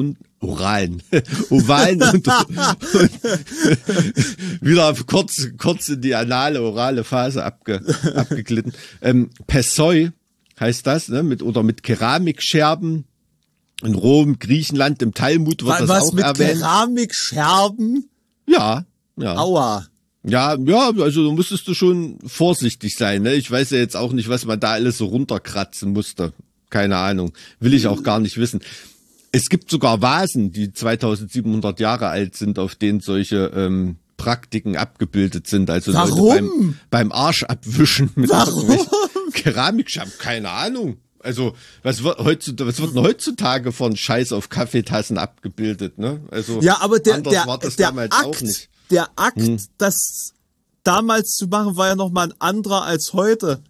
wieder kurz in die orale Phase abgeglitten. Pessoi heißt das, ne, mit Keramikscherben. In Rom, Griechenland, im Talmud wird das auch mit erwähnt. Keramikscherben? Ja. Aua. Ja, also da musstest du schon vorsichtig sein, ne? Ich weiß ja jetzt auch nicht, was man da alles so runterkratzen musste. Keine Ahnung. Will ich auch gar nicht wissen. Es gibt sogar Vasen, die 2700 Jahre alt sind, auf denen solche Praktiken abgebildet sind. Also Warum? Leute beim Arsch abwischen mit Warum? Keramikscherben. Keine Ahnung. Also, was wird denn heutzutage von Scheiß auf Kaffeetassen abgebildet, ne? Also, Ja, aber der anders war das damals auch nicht. Der Akt, das damals zu machen, war ja noch mal ein anderer als heute.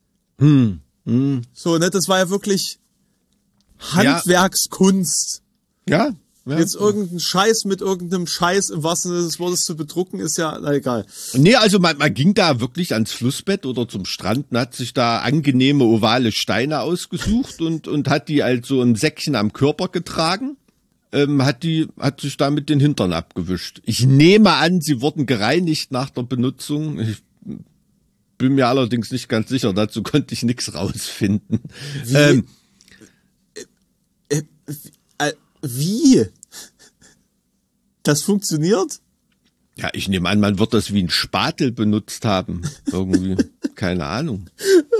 So, ne, das war ja wirklich Handwerkskunst. Ja. Jetzt irgendein Scheiß mit irgendeinem Scheiß im wahrsten Sinne des Wortes zu bedrucken, ist ja, na egal. Nee, also man ging da wirklich ans Flussbett oder zum Strand und hat sich da angenehme ovale Steine ausgesucht und hat die also im Säckchen am Körper getragen. Hat sich damit den Hintern abgewischt. Ich nehme an, sie wurden gereinigt nach der Benutzung. Ich bin mir allerdings nicht ganz sicher, dazu konnte ich nichts rausfinden. Wie? Das funktioniert? Ja, ich nehme an, man wird das wie ein Spatel benutzt haben. Irgendwie. Keine Ahnung.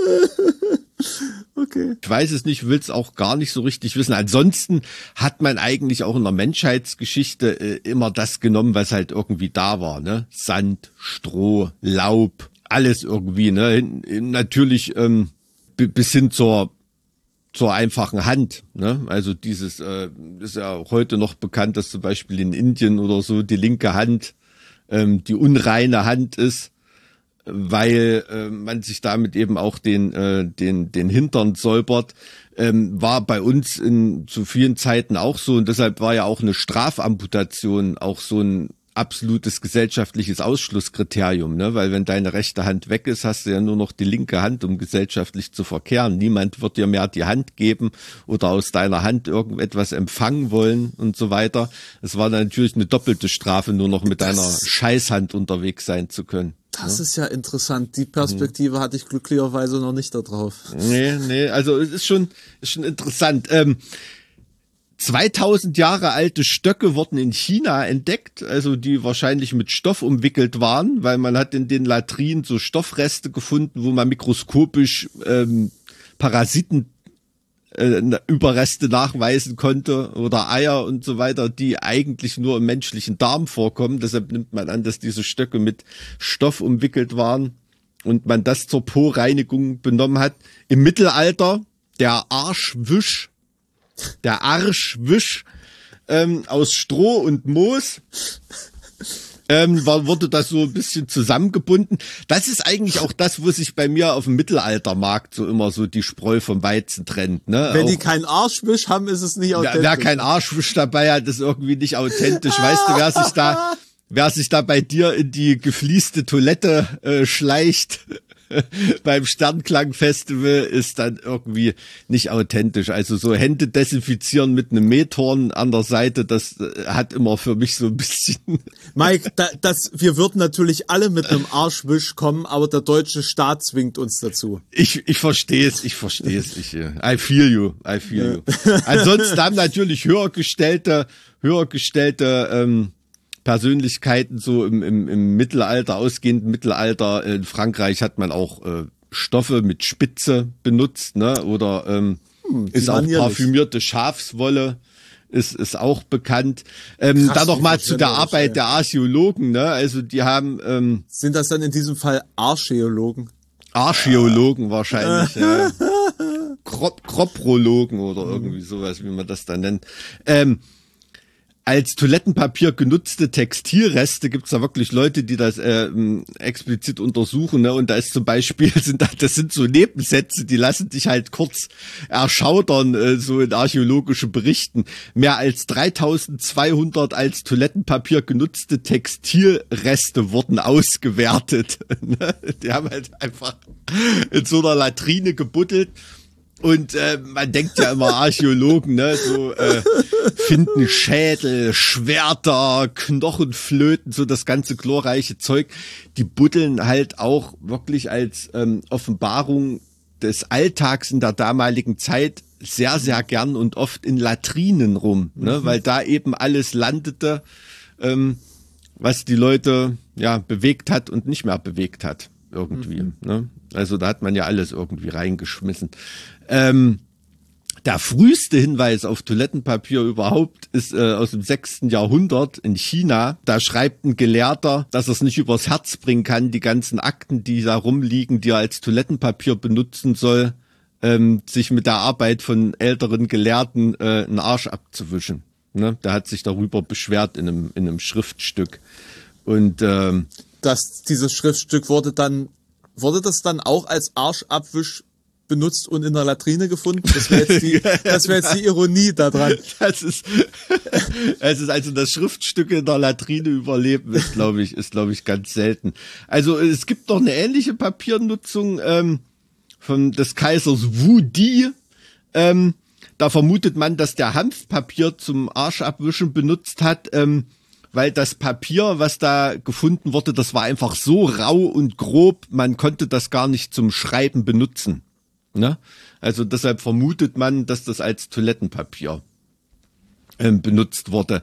Okay. Ich weiß es nicht, will es auch gar nicht so richtig wissen. Ansonsten hat man eigentlich auch in der Menschheitsgeschichte immer das genommen, was halt irgendwie da war, ne? Sand, Stroh, Laub, alles irgendwie, ne? Natürlich bis hin zur einfachen Hand, ne? Also dieses ist ja auch heute noch bekannt, dass zum Beispiel in Indien oder so die linke Hand die unreine Hand ist, weil man sich damit eben auch den Hintern säubert, war bei uns zu vielen Zeiten auch so, und deshalb war ja auch eine Strafamputation auch so ein absolutes gesellschaftliches Ausschlusskriterium, ne? Weil wenn deine rechte Hand weg ist, hast du ja nur noch die linke Hand, um gesellschaftlich zu verkehren. Niemand wird dir mehr die Hand geben oder aus deiner Hand irgendetwas empfangen wollen und so weiter. Es war dann natürlich eine doppelte Strafe, nur noch mit deiner Scheißhand unterwegs sein zu können. Das ist ja interessant. Die Perspektive hatte ich glücklicherweise noch nicht da drauf. Nee, also es ist schon interessant. 2000 Jahre alte Stöcke wurden in China entdeckt, also die wahrscheinlich mit Stoff umwickelt waren, weil man hat in den Latrinen so Stoffreste gefunden, wo man mikroskopisch Parasiten Überreste nachweisen konnte oder Eier und so weiter, die eigentlich nur im menschlichen Darm vorkommen. Deshalb nimmt man an, dass diese Stöcke mit Stoff umwickelt waren und man das zur Po-Reinigung benommen hat. Im Mittelalter der Arschwisch. der Arschwisch aus Stroh und Moos. Wurde das so ein bisschen zusammengebunden. Das ist eigentlich auch das, wo sich bei mir auf dem Mittelaltermarkt so immer so die Spreu vom Weizen trennt. Ne? Wenn auch, die keinen Arschwisch haben, ist es nicht authentisch. Wer keinen Arschwisch dabei hat, ist irgendwie nicht authentisch. Weißt du, wer sich da bei dir in die geflieste Toilette schleicht beim Sternklang-Festival, ist dann irgendwie nicht authentisch. Also so Hände desinfizieren mit einem Methorn an der Seite, das hat immer für mich so ein bisschen... Mike, wir würden natürlich alle mit einem Arschwisch kommen, aber der deutsche Staat zwingt uns dazu. Ich verstehe es. I feel you. Ansonsten haben natürlich höhergestellte Persönlichkeiten so im Mittelalter, ausgehenden Mittelalter. In Frankreich hat man auch Stoffe mit Spitze benutzt, ne? Oder ist auch parfümierte Schafswolle, ist auch bekannt. Dann noch mal zu der Arbeit der Archäologen, ne? Also die haben sind das dann in diesem Fall Archäologen? Archäologen wahrscheinlich, ja. Kroprologen oder irgendwie sowas, wie man das dann nennt. Als Toilettenpapier genutzte Textilreste gibt's da wirklich Leute, die das explizit untersuchen, ne? Und da ist zum Beispiel, das sind so Nebensätze, die lassen dich halt kurz erschaudern, so in archäologischen Berichten. Mehr als 3200 als Toilettenpapier genutzte Textilreste wurden ausgewertet. Die haben halt einfach in so einer Latrine gebuddelt. Und man denkt ja immer, Archäologen, ne, so finden Schädel, Schwerter, Knochenflöten, so das ganze glorreiche Zeug. Die buddeln halt auch wirklich als Offenbarung des Alltags in der damaligen Zeit sehr, sehr gern und oft in Latrinen rum, ne, weil da eben alles landete, was die Leute ja bewegt hat und nicht mehr bewegt hat irgendwie. Ne? Also da hat man ja alles irgendwie reingeschmissen. Der früheste Hinweis auf Toilettenpapier überhaupt ist aus dem 6. Jahrhundert in China. Da schreibt ein Gelehrter, dass er es nicht übers Herz bringen kann, die ganzen Akten, die da rumliegen, die er als Toilettenpapier benutzen soll, sich mit der Arbeit von älteren Gelehrten einen Arsch abzuwischen. Ne? Der hat sich darüber beschwert in einem Schriftstück. Und dieses Schriftstück wurde das dann auch als Arschabwisch benutzt und in der Latrine gefunden? Das wäre jetzt die Ironie da dran. Es ist also das Schriftstück in der Latrine überleben ist, glaube ich, ganz selten. Also es gibt noch eine ähnliche Papiernutzung von des Kaisers Wu Di. Da vermutet man, dass der Hanfpapier zum Arschabwischen benutzt hat, weil das Papier, was da gefunden wurde, das war einfach so rau und grob, man konnte das gar nicht zum Schreiben benutzen. Ne? Also deshalb vermutet man, dass das als Toilettenpapier benutzt wurde.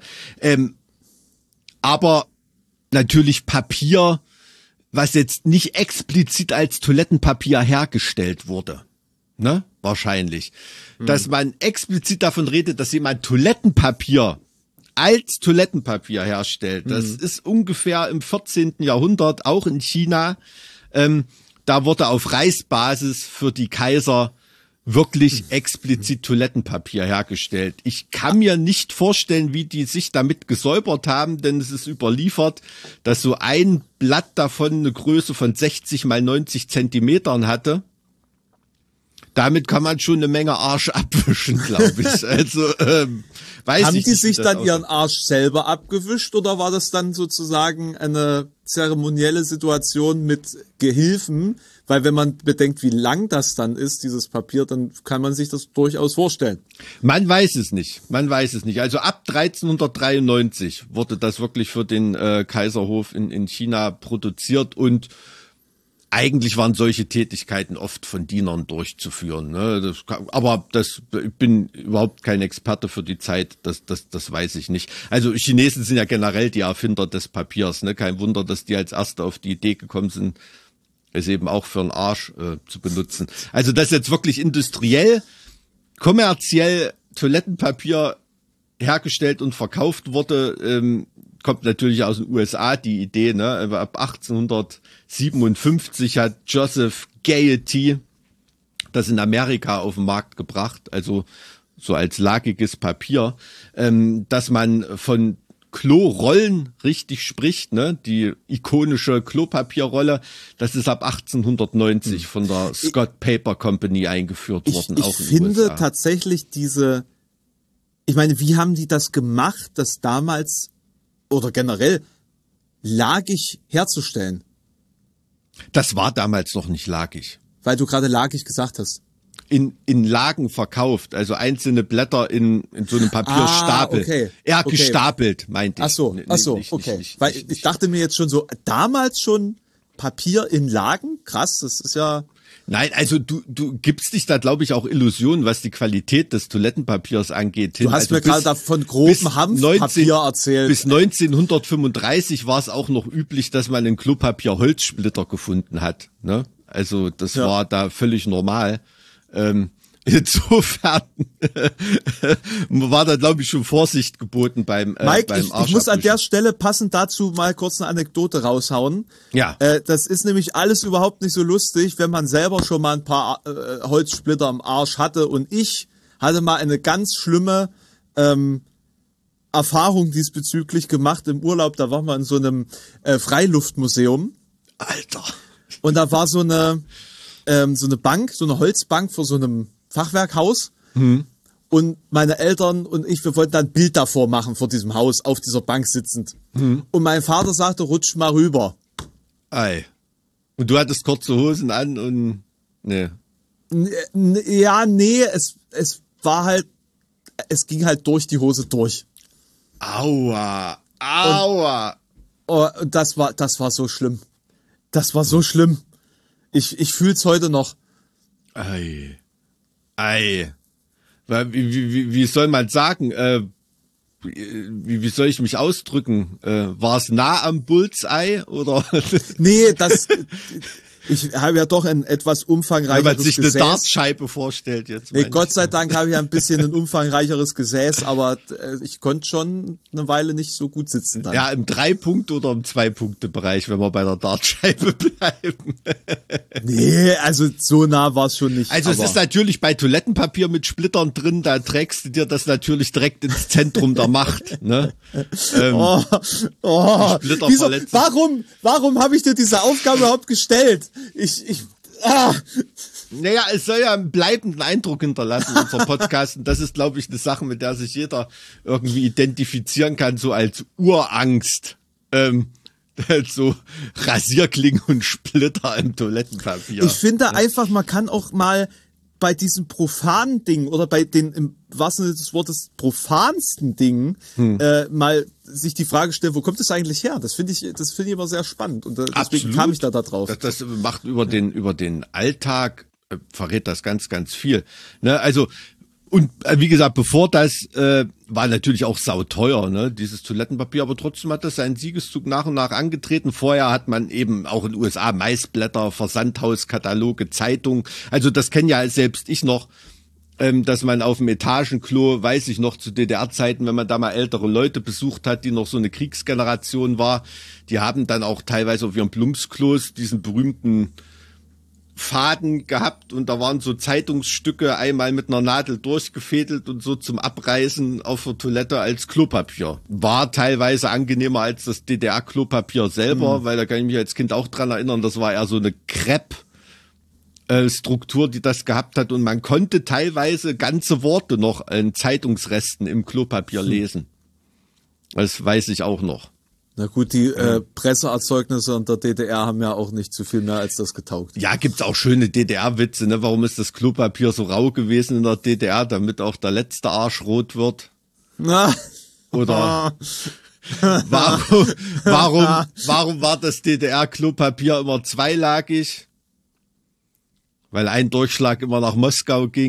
Aber natürlich Papier, was jetzt nicht explizit als Toilettenpapier hergestellt wurde. Ne? Wahrscheinlich. Dass man explizit davon redet, dass jemand Toilettenpapier als Toilettenpapier herstellt. Das ist ungefähr im 14. Jahrhundert, auch in China. Da wurde auf Reisbasis für die Kaiser wirklich explizit Toilettenpapier hergestellt. Ich kann mir nicht vorstellen, wie die sich damit gesäubert haben, denn es ist überliefert, dass so ein Blatt davon eine Größe von 60 mal 90 Zentimetern hatte. Damit kann man schon eine Menge Arsch abwischen, glaube ich. Also, haben die sich dann ihren Arsch selber abgewischt oder war das dann sozusagen eine zeremonielle Situation mit Gehilfen? Weil wenn man bedenkt, wie lang das dann ist, dieses Papier, dann kann man sich das durchaus vorstellen. Man weiß es nicht. Also ab 1393 wurde das wirklich für den Kaiserhof in China produziert und eigentlich waren solche Tätigkeiten oft von Dienern durchzuführen. Ne? Ich bin überhaupt kein Experte für die Zeit, das weiß ich nicht. Also Chinesen sind ja generell die Erfinder des Papiers. Ne? Kein Wunder, dass die als Erste auf die Idee gekommen sind, es eben auch für einen Arsch zu benutzen. Also dass jetzt wirklich industriell, kommerziell Toilettenpapier hergestellt und verkauft wurde, kommt natürlich aus den USA die Idee, ne? Aber ab 1857 hat Joseph Gayety das in Amerika auf den Markt gebracht. Also so als lagiges Papier, dass man von Klorollen richtig spricht, ne? Die ikonische Klopapierrolle, das ist ab 1890 von der Scott Paper Company eingeführt worden. Ich finde tatsächlich ich meine, wie haben die das gemacht, das damals oder generell lagig herzustellen? Das war damals noch nicht lagig. Weil du gerade lagig gesagt hast. In Lagen verkauft, also einzelne Blätter in so einem Papierstapel. Okay. Gestapelt, meinte ich. Ach so, okay. Weil ich dachte mir jetzt schon so, damals schon Papier in Lagen? Krass, das ist ja... Nein, also du gibst dich da, glaube ich, auch Illusionen, was die Qualität des Toilettenpapiers angeht. Du hast mir gerade davon groben Hanfpapier erzählt. Bis 1935 war es auch noch üblich, dass man in Klopapier Holzsplitter gefunden hat. Ne? Also das war da völlig normal. Insofern war da, glaube ich, schon Vorsicht geboten beim Mike, beim ich muss an der Stelle passend dazu mal kurz eine Anekdote raushauen. Ja. Das ist nämlich alles überhaupt nicht so lustig, wenn man selber schon mal ein paar Holzsplitter im Arsch hatte. Und ich hatte mal eine ganz schlimme Erfahrung diesbezüglich gemacht im Urlaub. Da waren wir in so einem Freiluftmuseum. Alter. Und da war so eine Bank, so eine Holzbank vor so einem Fachwerkhaus. Und meine Eltern und ich, wir wollten dann ein Bild davor machen, vor diesem Haus, auf dieser Bank sitzend. Und mein Vater sagte, rutsch mal rüber. Ei. Und du hattest kurze Hosen an und ne. Ja, nee, es war halt, es ging halt durch die Hose durch. Aua. Und das war so schlimm. Das war so schlimm. Ich fühl's heute noch. Ei. Wie soll man sagen? Wie soll ich mich ausdrücken? War es nah am Bullseye oder? Nee, ich habe ja doch ein etwas umfangreicheres Gesäß. Wenn man sich Gesäß. eine Dartscheibe vorstellt jetzt. Nee, Gott sei Dank habe ich ja ein bisschen ein umfangreicheres Gesäß, aber ich konnte schon eine Weile nicht so gut sitzen dann. Ja, im 3-Punkt- oder im 2-Punkte-Bereich, wenn wir bei der Dartscheibe bleiben. Nee, also so nah war es schon nicht. Also es ist natürlich bei Toilettenpapier mit Splittern drin, da trägst du dir das natürlich direkt ins Zentrum der Macht. Ne? Warum habe ich dir diese Aufgabe überhaupt gestellt? Naja, es soll ja einen bleibenden Eindruck hinterlassen, unser Podcast. Und das ist, glaube ich, eine Sache, mit der sich jeder irgendwie identifizieren kann, so als Urangst. So Rasierklingen und Splitter im Toilettenpapier. Ich finde einfach, man kann auch mal bei diesem profanen Ding oder bei den im wahrsten Sinne des Wortes profansten Dingen mal sich die Frage stellen, wo kommt das eigentlich her? Das finde ich immer sehr spannend und deswegen Absolut. kam ich da drauf. Das macht über den Alltag verrät das ganz, ganz viel. Ne? Also und wie gesagt, bevor das war natürlich auch sauteuer, ne, dieses Toilettenpapier, aber trotzdem hat das seinen Siegeszug nach und nach angetreten. Vorher hat man eben auch in den USA Maisblätter, Versandhauskataloge, Zeitungen. Also das kenne ja selbst ich noch, dass man auf dem Etagenklo, weiß ich noch, zu DDR-Zeiten, wenn man da mal ältere Leute besucht hat, die noch so eine Kriegsgeneration war, die haben dann auch teilweise auf ihren Plumpsklos diesen berühmten Faden gehabt und da waren so Zeitungsstücke einmal mit einer Nadel durchgefädelt und so zum Abreißen auf der Toilette als Klopapier. War teilweise angenehmer als das DDR-Klopapier selber, weil da kann ich mich als Kind auch dran erinnern, das war eher so eine Krepp-Struktur, die das gehabt hat und man konnte teilweise ganze Worte noch in Zeitungsresten im Klopapier lesen. Das weiß ich auch noch. Na gut, die Presseerzeugnisse in der DDR haben ja auch nicht zu viel mehr als das getaugt. Ja, gibt's auch schöne DDR-Witze, ne? Warum ist das Klopapier so rau gewesen in der DDR, damit auch der letzte Arsch rot wird? Oder warum war das DDR-Klopapier immer zweilagig? Weil ein Durchschlag immer nach Moskau ging.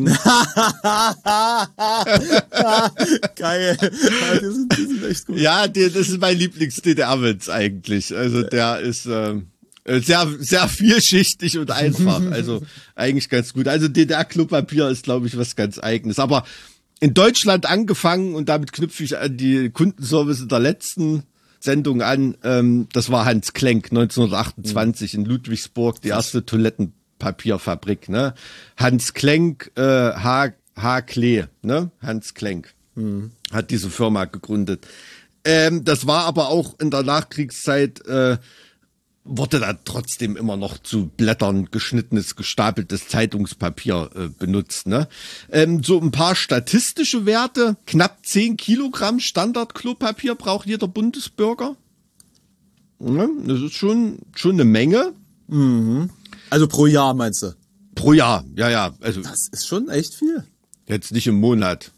Geil. Die sind echt gut. Ja, das ist mein Lieblings-DDR-Witz eigentlich. Also der ist sehr, sehr vielschichtig und einfach. Also eigentlich ganz gut. Also DDR-Klopapier ist, glaube ich, was ganz Eigenes. Aber in Deutschland angefangen, und damit knüpfe ich an die Kundenservice der letzten Sendung an, das war Hans Klenk 1928 in Ludwigsburg, die erste Toilettenpapierfabrik, ne? Hans Klenk, H. Klee, ne? Hans Klenk hat diese Firma gegründet. Das war aber auch in der Nachkriegszeit, wurde da trotzdem immer noch zu Blättern geschnittenes, gestapeltes Zeitungspapier benutzt. Ne? So ein paar statistische Werte. Knapp 10 Kilogramm Standard-Klopapier braucht jeder Bundesbürger. Ja, das ist schon eine Menge. Also pro Jahr meinst du? Pro Jahr, ja. Also Das ist schon echt viel. jetzt nicht im Monat.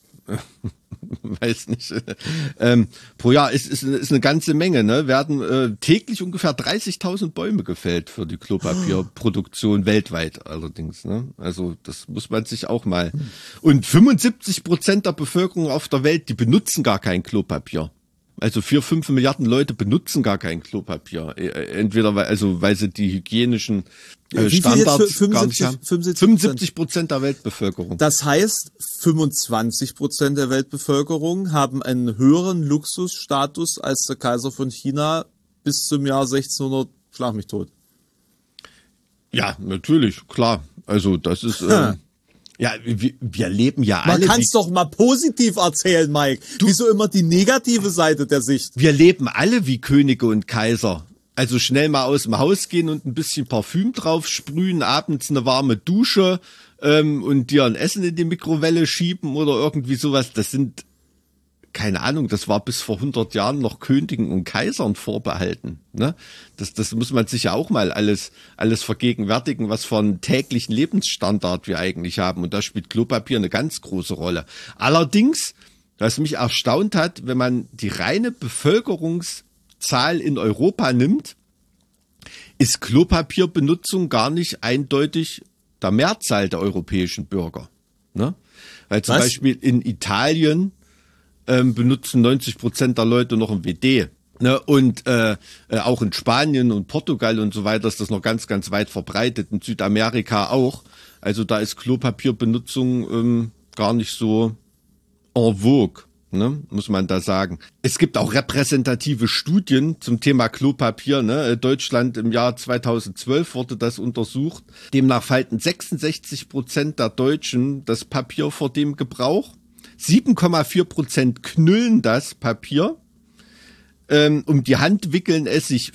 Weiß nicht. Pro Jahr ist eine ganze Menge. Ne? Werden täglich ungefähr 30.000 Bäume gefällt für die Klopapierproduktion weltweit allerdings. Ne? Also das muss man sich auch mal. Und 75% der Bevölkerung auf der Welt, die benutzen gar kein Klopapier. Also 4-5 Milliarden Leute benutzen gar kein Klopapier. Entweder weil sie die hygienischen Standards gar nicht haben. 75% der Weltbevölkerung. Das heißt, 25% der Weltbevölkerung haben einen höheren Luxusstatus als der Kaiser von China bis zum Jahr 1600, schlag mich tot. Ja, natürlich, klar. Also das ist... Ja, wir leben ja alle. Man kann es doch mal positiv erzählen, Mike. Wieso immer die negative Seite der Sicht? Wir leben alle wie Könige und Kaiser. Also schnell mal aus dem Haus gehen und ein bisschen Parfüm drauf sprühen, abends eine warme Dusche und dir ein Essen in die Mikrowelle schieben oder irgendwie sowas. Das sind, keine Ahnung, das war bis vor 100 Jahren noch Königen und Kaisern vorbehalten. Ne? Das muss man sich ja auch mal alles vergegenwärtigen, was für einen täglichen Lebensstandard wir eigentlich haben. Und da spielt Klopapier eine ganz große Rolle. Allerdings, was mich erstaunt hat, wenn man die reine Bevölkerungszahl in Europa nimmt, ist Klopapierbenutzung gar nicht eindeutig der Mehrzahl der europäischen Bürger. Ne? Weil zum Beispiel in Italien benutzen 90% der Leute noch ein WD. Ne? Und auch in Spanien und Portugal und so weiter ist das noch ganz, ganz weit verbreitet. In Südamerika auch. Also da ist Klopapierbenutzung gar nicht so en vogue, ne? Muss man da sagen. Es gibt auch repräsentative Studien zum Thema Klopapier. Ne? Deutschland im Jahr 2012 wurde das untersucht. Demnach halten 66% der Deutschen das Papier vor dem Gebrauch. 7,4% knüllen das Papier. Um die Hand wickeln es sich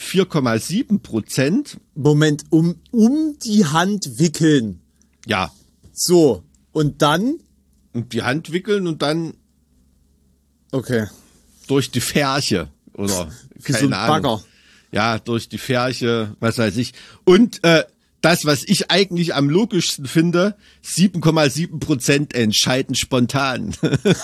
4,7%. Moment, um die Hand wickeln. Ja. So, und dann? Um die Hand wickeln und dann Okay. durch die Färche oder Wie so ein keine Ahnung. Bagger. Ja, durch die Färche, was weiß ich. Und das, was ich eigentlich am logischsten finde, 7,7% entscheiden spontan.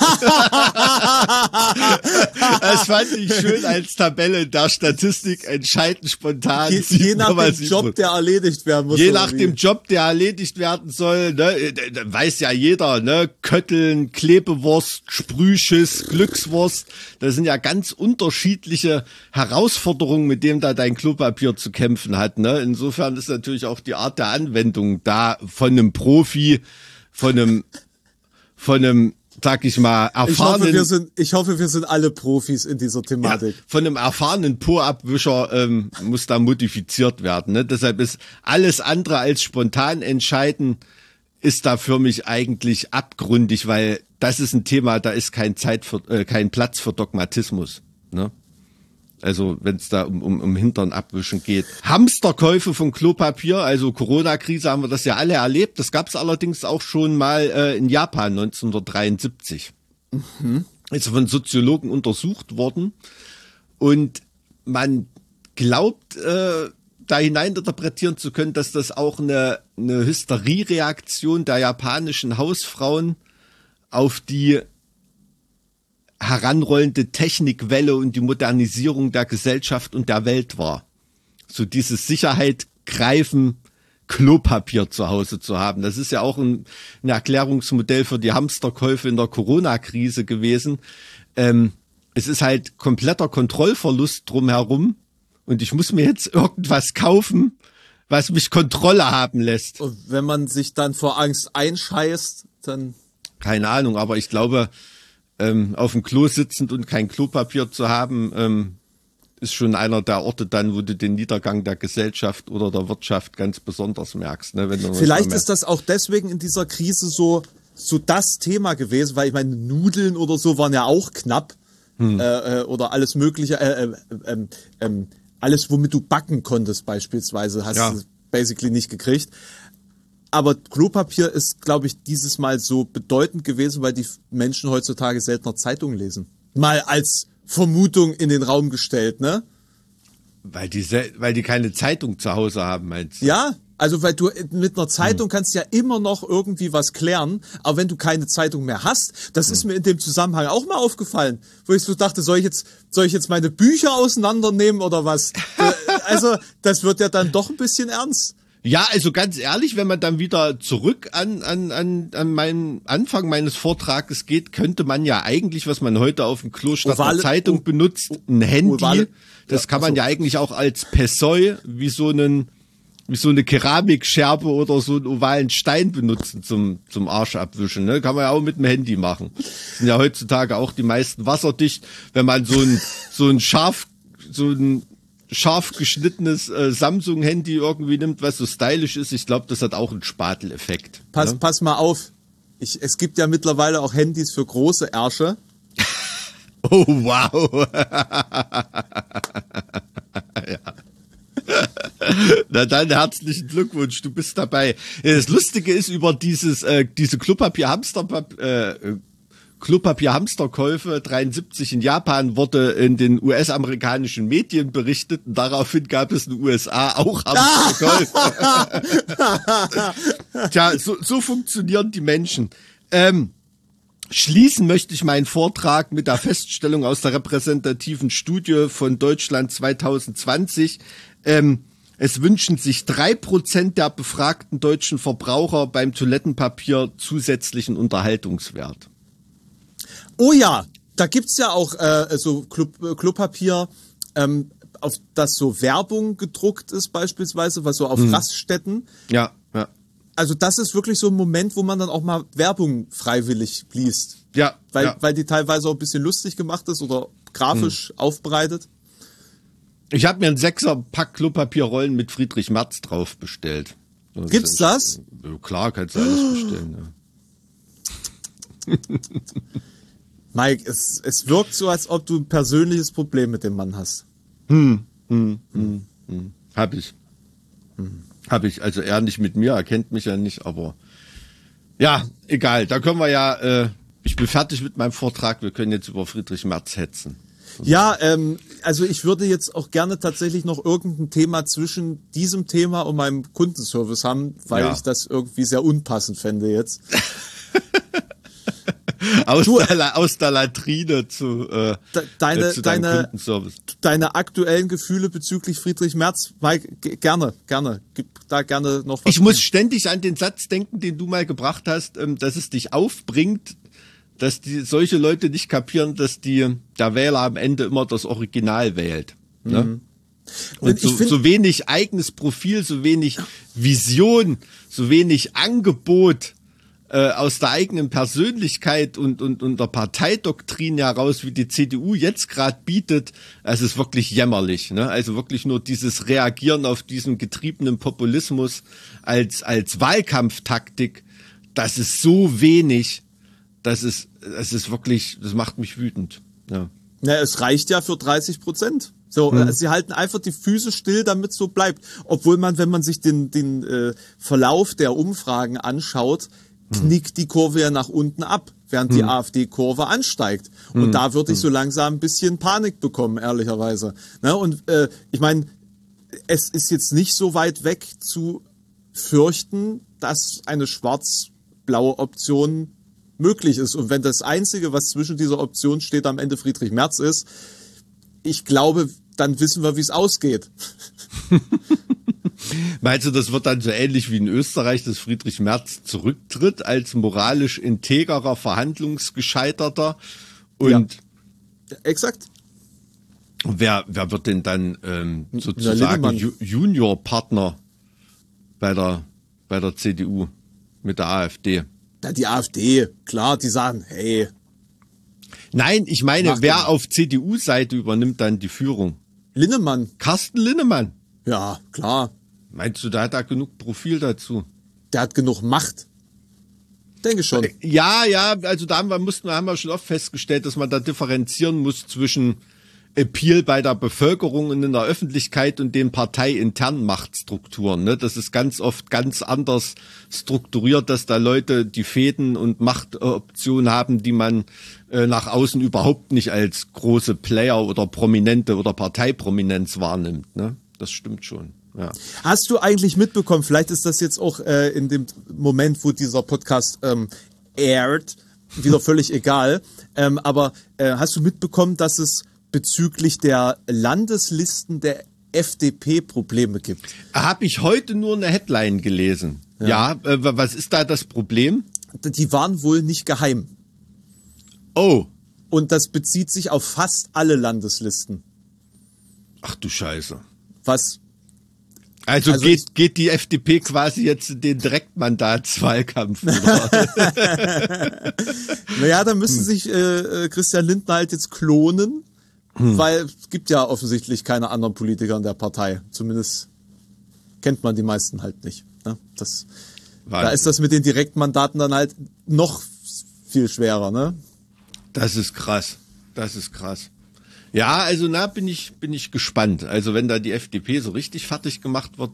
Das fand ich schön als Tabelle der Statistik, entscheiden spontan. Je nach dem Job, der erledigt werden muss. Je nach dem Job, der erledigt werden soll, ne, weiß ja jeder, ne, Kötteln, Klebewurst, Sprühschiss, Glückswurst, das sind ja ganz unterschiedliche Herausforderungen, mit denen da dein Klopapier zu kämpfen hat, ne. Insofern ist natürlich auch die Art der Anwendung da von einem Profi, von einem, sag ich mal, erfahrenen. Ich hoffe, wir sind alle Profis in dieser Thematik. Ja, von einem erfahrenen Po-Abwischer muss da modifiziert werden. Ne? Deshalb ist alles andere als spontan entscheiden, ist da für mich eigentlich abgründig, weil das ist ein Thema, da ist kein Platz für Dogmatismus. Ne? Also wenn es da um Hintern abwischen geht. Hamsterkäufe von Klopapier, also Corona-Krise haben wir das ja alle erlebt. Das gab es allerdings auch schon mal in Japan 1973. Ist von Soziologen untersucht worden. Und man glaubt, da hineininterpretieren zu können, dass das auch eine Hysteriereaktion der japanischen Hausfrauen auf die heranrollende Technikwelle und die Modernisierung der Gesellschaft und der Welt war. So dieses Sicherheit greifen, Klopapier zu Hause zu haben. Das ist ja auch ein Erklärungsmodell für die Hamsterkäufe in der Corona-Krise gewesen. Es ist halt kompletter Kontrollverlust drumherum und ich muss mir jetzt irgendwas kaufen, was mich Kontrolle haben lässt. Und wenn man sich dann vor Angst einscheißt, dann... Keine Ahnung, aber ich glaube, auf dem Klo sitzend und kein Klopapier zu haben, ist schon einer der Orte dann, wo du den Niedergang der Gesellschaft oder der Wirtschaft ganz besonders merkst. Ne? Wenn du Vielleicht ist das auch deswegen in dieser Krise so so das Thema gewesen, weil ich meine, Nudeln oder so waren ja auch knapp. Oder alles Mögliche, alles, womit du backen konntest beispielsweise, hast du basically nicht gekriegt. Aber Klopapier ist, glaube ich, dieses Mal so bedeutend gewesen, weil die Menschen heutzutage seltener Zeitungen lesen. Mal als Vermutung in den Raum gestellt, ne? Weil die keine Zeitung zu Hause haben, meinst du? Ja, also weil du mit einer Zeitung kannst ja immer noch irgendwie was klären, aber wenn du keine Zeitung mehr hast, das ist mir in dem Zusammenhang auch mal aufgefallen, wo ich so dachte, soll ich jetzt meine Bücher auseinandernehmen oder was? Also das wird ja dann doch ein bisschen ernst. Ja, also ganz ehrlich, wenn man dann wieder zurück an meinen Anfang meines Vortrages geht, könnte man ja eigentlich, was man heute auf dem Klo statt einer Zeitung benutzt, ein Handy, das kann man ja eigentlich auch als Pessoi wie so eine Keramikscherbe oder so einen ovalen Stein benutzen zum Arsch abwischen. Ne? Kann man ja auch mit dem Handy machen. Sind ja heutzutage auch die meisten wasserdicht. Wenn man so ein scharf geschnittenes Samsung-Handy irgendwie nimmt, was so stylisch ist, ich glaube, das hat auch einen Spateleffekt. Pass mal auf. Es gibt ja mittlerweile auch Handys für große Ärsche. Oh, wow. Ja. Na dann, herzlichen Glückwunsch, du bist dabei. Das Lustige ist, über diese Klopapierhamsterkäufe 73 in Japan wurde in den US-amerikanischen Medien berichtet und daraufhin gab es in den USA auch Hamsterkäufe. Tja, so funktionieren die Menschen. Schließen möchte ich meinen Vortrag mit der Feststellung aus der repräsentativen Studie von Deutschland 2020. Es wünschen sich 3% der befragten deutschen Verbraucher beim Toilettenpapier zusätzlichen Unterhaltungswert. Oh ja, da gibt's ja auch so Klopapier, auf das so Werbung gedruckt ist beispielsweise, was so auf Raststätten. Ja. Also das ist wirklich so ein Moment, wo man dann auch mal Werbung freiwillig liest. Ja. Weil die teilweise auch ein bisschen lustig gemacht ist oder grafisch aufbereitet. Ich habe mir einen 6er-Pack Klopapierrollen mit Friedrich Merz drauf bestellt. Gibt's das? Klar, kannst du alles bestellen. Ja. Mike, es wirkt so, als ob du ein persönliches Problem mit dem Mann hast. Hab ich. Also er nicht mit mir, er kennt mich ja nicht, aber ja, egal. Da können wir ja, ich bin fertig mit meinem Vortrag, wir können jetzt über Friedrich Merz hetzen. Ja, also ich würde jetzt auch gerne tatsächlich noch irgendein Thema zwischen diesem Thema und meinem Kundenservice haben, weil ich das irgendwie sehr unpassend fände jetzt. Aus der Latrine zu deinem Kundenservice. Deine aktuellen Gefühle bezüglich Friedrich Merz, Mike, gerne. Gib da gerne noch was. Ich muss ständig an den Satz denken, den du mal gebracht hast, dass es dich aufbringt, dass solche Leute nicht kapieren, dass der Wähler am Ende immer das Original wählt. Ne? Und so wenig eigenes Profil, so wenig Vision, so wenig Angebot aus der eigenen Persönlichkeit und der Parteidoktrin heraus, wie die CDU jetzt gerade bietet, es ist wirklich jämmerlich. Ne? Also wirklich nur dieses Reagieren auf diesen getriebenen Populismus als Wahlkampftaktik, das ist so wenig, das ist wirklich, das macht mich wütend. Ja. Ja, es reicht ja für 30%. So, sie halten einfach die Füße still, damit es so bleibt. Obwohl man, wenn man sich den Verlauf der Umfragen anschaut, knickt die Kurve ja nach unten ab, während die AfD-Kurve ansteigt. Und da würde ich so langsam ein bisschen Panik bekommen, ehrlicherweise. Ne? Und ich meine, es ist jetzt nicht so weit weg zu fürchten, dass eine schwarz-blaue Option möglich ist. Und wenn das Einzige, was zwischen dieser Option steht, am Ende Friedrich Merz ist, ich glaube, dann wissen wir, wie es ausgeht. Meinst du, das wird dann so ähnlich wie in Österreich, dass Friedrich Merz zurücktritt als moralisch integrer, verhandlungsgescheiterter? Und ja, exakt. Wer wird denn dann sozusagen Juniorpartner bei der CDU mit der AfD? Ja, die AfD, klar, die sagen, hey. Nein, ich meine, wer auf CDU-Seite übernimmt dann die Führung? Linnemann. Carsten Linnemann. Ja, klar. Meinst du, da hat er genug Profil dazu? Der hat genug Macht. Denke schon. Ja, also da haben wir schon oft festgestellt, dass man da differenzieren muss zwischen Appeal bei der Bevölkerung und in der Öffentlichkeit und den parteiinternen Machtstrukturen. Ne? Das ist ganz oft ganz anders strukturiert, dass da Leute die Fäden und Machtoptionen haben, die man nach außen überhaupt nicht als große Player oder Prominente oder Parteiprominenz wahrnimmt. Ne? Das stimmt schon. Ja. Hast du eigentlich mitbekommen, vielleicht ist das jetzt auch in dem Moment, wo dieser Podcast aired, wieder völlig egal, aber hast du mitbekommen, dass es bezüglich der Landeslisten der FDP Probleme gibt? Habe ich heute nur eine Headline gelesen. Ja, was ist da das Problem? Die waren wohl nicht geheim. Oh. Und das bezieht sich auf fast alle Landeslisten. Ach du Scheiße. Also geht die FDP quasi jetzt in den Direktmandatswahlkampf? Naja, da müsste sich Christian Lindner halt jetzt klonen, weil es gibt ja offensichtlich keine anderen Politiker in der Partei. Zumindest kennt man die meisten halt nicht. Ne? Da ist das mit den Direktmandaten dann halt noch viel schwerer, ne? Das ist krass. Ja, also bin ich gespannt. Also wenn da die FDP so richtig fertig gemacht wird,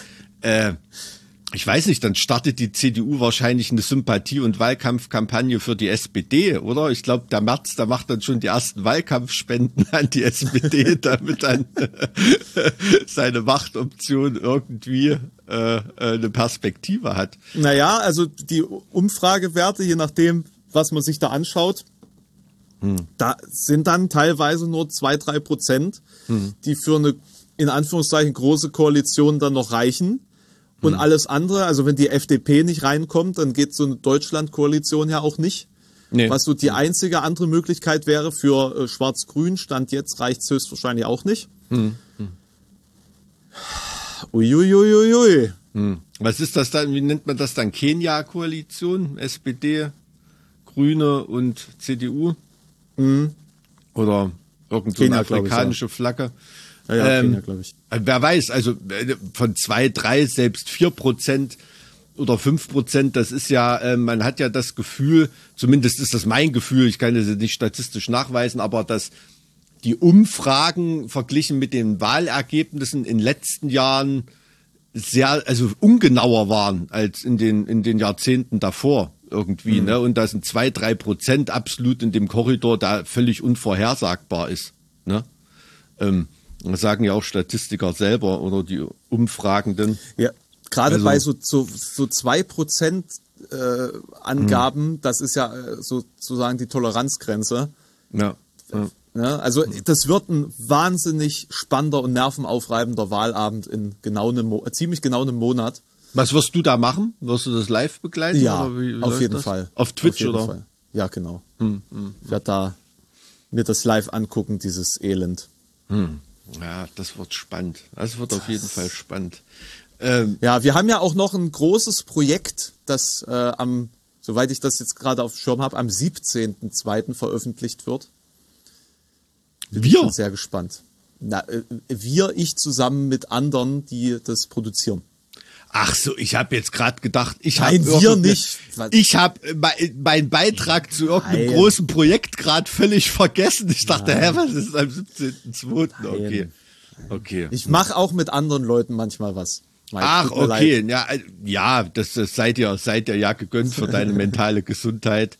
ich weiß nicht, dann startet die CDU wahrscheinlich eine Sympathie- und Wahlkampfkampagne für die SPD, oder? Ich glaube, der Merz, der macht dann schon die ersten Wahlkampfspenden an die SPD, damit dann seine Machtoption irgendwie eine Perspektive hat. Naja, also die Umfragewerte, je nachdem, was man sich da anschaut, da sind dann teilweise nur 2-3%, die für eine, in Anführungszeichen, große Koalition dann noch reichen. Und alles andere, also wenn die FDP nicht reinkommt, dann geht so eine Deutschland-Koalition ja auch nicht. Nee. Was so die einzige andere Möglichkeit wäre für Schwarz-Grün, Stand jetzt reicht's höchstwahrscheinlich auch nicht. Uiuiuiui. Was ist das dann, wie nennt man das dann? Kenia-Koalition? SPD, Grüne und CDU? Oder irgend so eine afrikanische Flagge? Ja, Kenia, glaube ich. Wer weiß, also von 2, 3, selbst 4% oder 5%, das ist ja, man hat ja das Gefühl, zumindest ist das mein Gefühl, ich kann es nicht statistisch nachweisen, aber dass die Umfragen verglichen mit den Wahlergebnissen in den letzten Jahren also ungenauer waren als in den Jahrzehnten davor irgendwie, ne? Und da sind 2-3% absolut in dem Korridor, da völlig unvorhersagbar ist, ne? Das sagen ja auch Statistiker selber oder die Umfragenden. Ja, gerade bei so 2% Angaben, das ist ja sozusagen die Toleranzgrenze. Ja. Also das wird ein wahnsinnig spannender und nervenaufreibender Wahlabend in ziemlich genau einem Monat. Was wirst du da machen? Wirst du das live begleiten? Ja, oder wie auf jeden Fall. Auf Twitch, auf jeden oder? Fall. Ja, genau. Ich werde da mir das live angucken, dieses Elend. Ja, das wird spannend. Das wird auf jeden Fall spannend. Ja, wir haben ja auch noch ein großes Projekt, das soweit ich das jetzt gerade auf dem Schirm habe, am 17.02. veröffentlicht wird. Ich bin sehr gespannt. Ich zusammen mit anderen, die das produzieren. Ach so, ich habe jetzt gerade gedacht, wir nicht. Ich habe meinen Beitrag zu irgendeinem großen Projekt gerade völlig vergessen. Ich dachte, was ist am 17.02.? Okay. Ich mache auch mit anderen Leuten manchmal was. Ach, okay. Ja, das seid ihr ja gegönnt für deine mentale Gesundheit.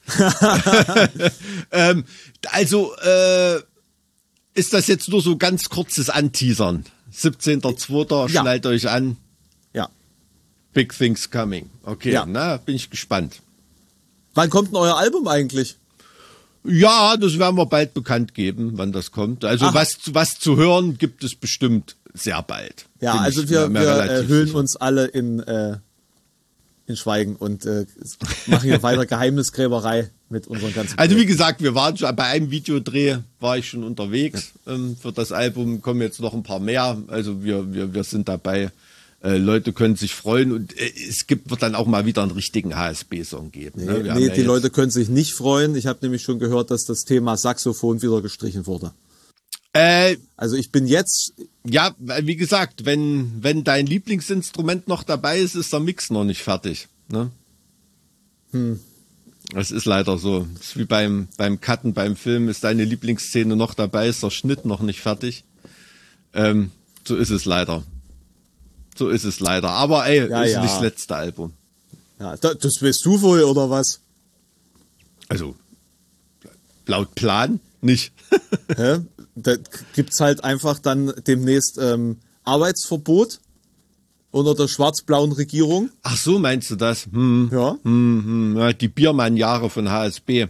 Ist das jetzt nur so ganz kurzes Anteasern? 17.02. Schnallt euch an. Ja. Big things coming. Okay, ja. Bin ich gespannt. Wann kommt denn euer Album eigentlich? Ja, das werden wir bald bekannt geben, wann das kommt. Also was zu hören gibt es bestimmt sehr bald. Ja, also wir hüllen uns alle in Schweigen und machen hier weiter Geheimnisgräberei mit unseren ganzen Also wie gesagt, wir waren schon bei einem Videodreh, war ich schon unterwegs. Für das Album kommen jetzt noch ein paar mehr. Also wir sind dabei. Leute können sich freuen und wird dann auch mal wieder einen richtigen HSB-Song geben. Nee, die Leute können sich nicht freuen. Ich habe nämlich schon gehört, dass das Thema Saxophon wieder gestrichen wurde. Also ich bin jetzt... Ja, wie gesagt, wenn dein Lieblingsinstrument noch dabei ist, ist der Mix noch nicht fertig. Ne? Das ist leider so. Das ist wie beim Cutten, beim Film. Ist deine Lieblingsszene noch dabei? Ist der Schnitt noch nicht fertig? So ist es leider. So ist es leider. Aber ey, ist nicht das letzte Album. Ja, das weißt du wohl, oder was? Also, laut Plan nicht. Hä? Da gibt's halt einfach dann demnächst Arbeitsverbot unter der schwarz-blauen Regierung. Ach so, meinst du das? Ja. Ja, die Biermann-Jahre von HSB.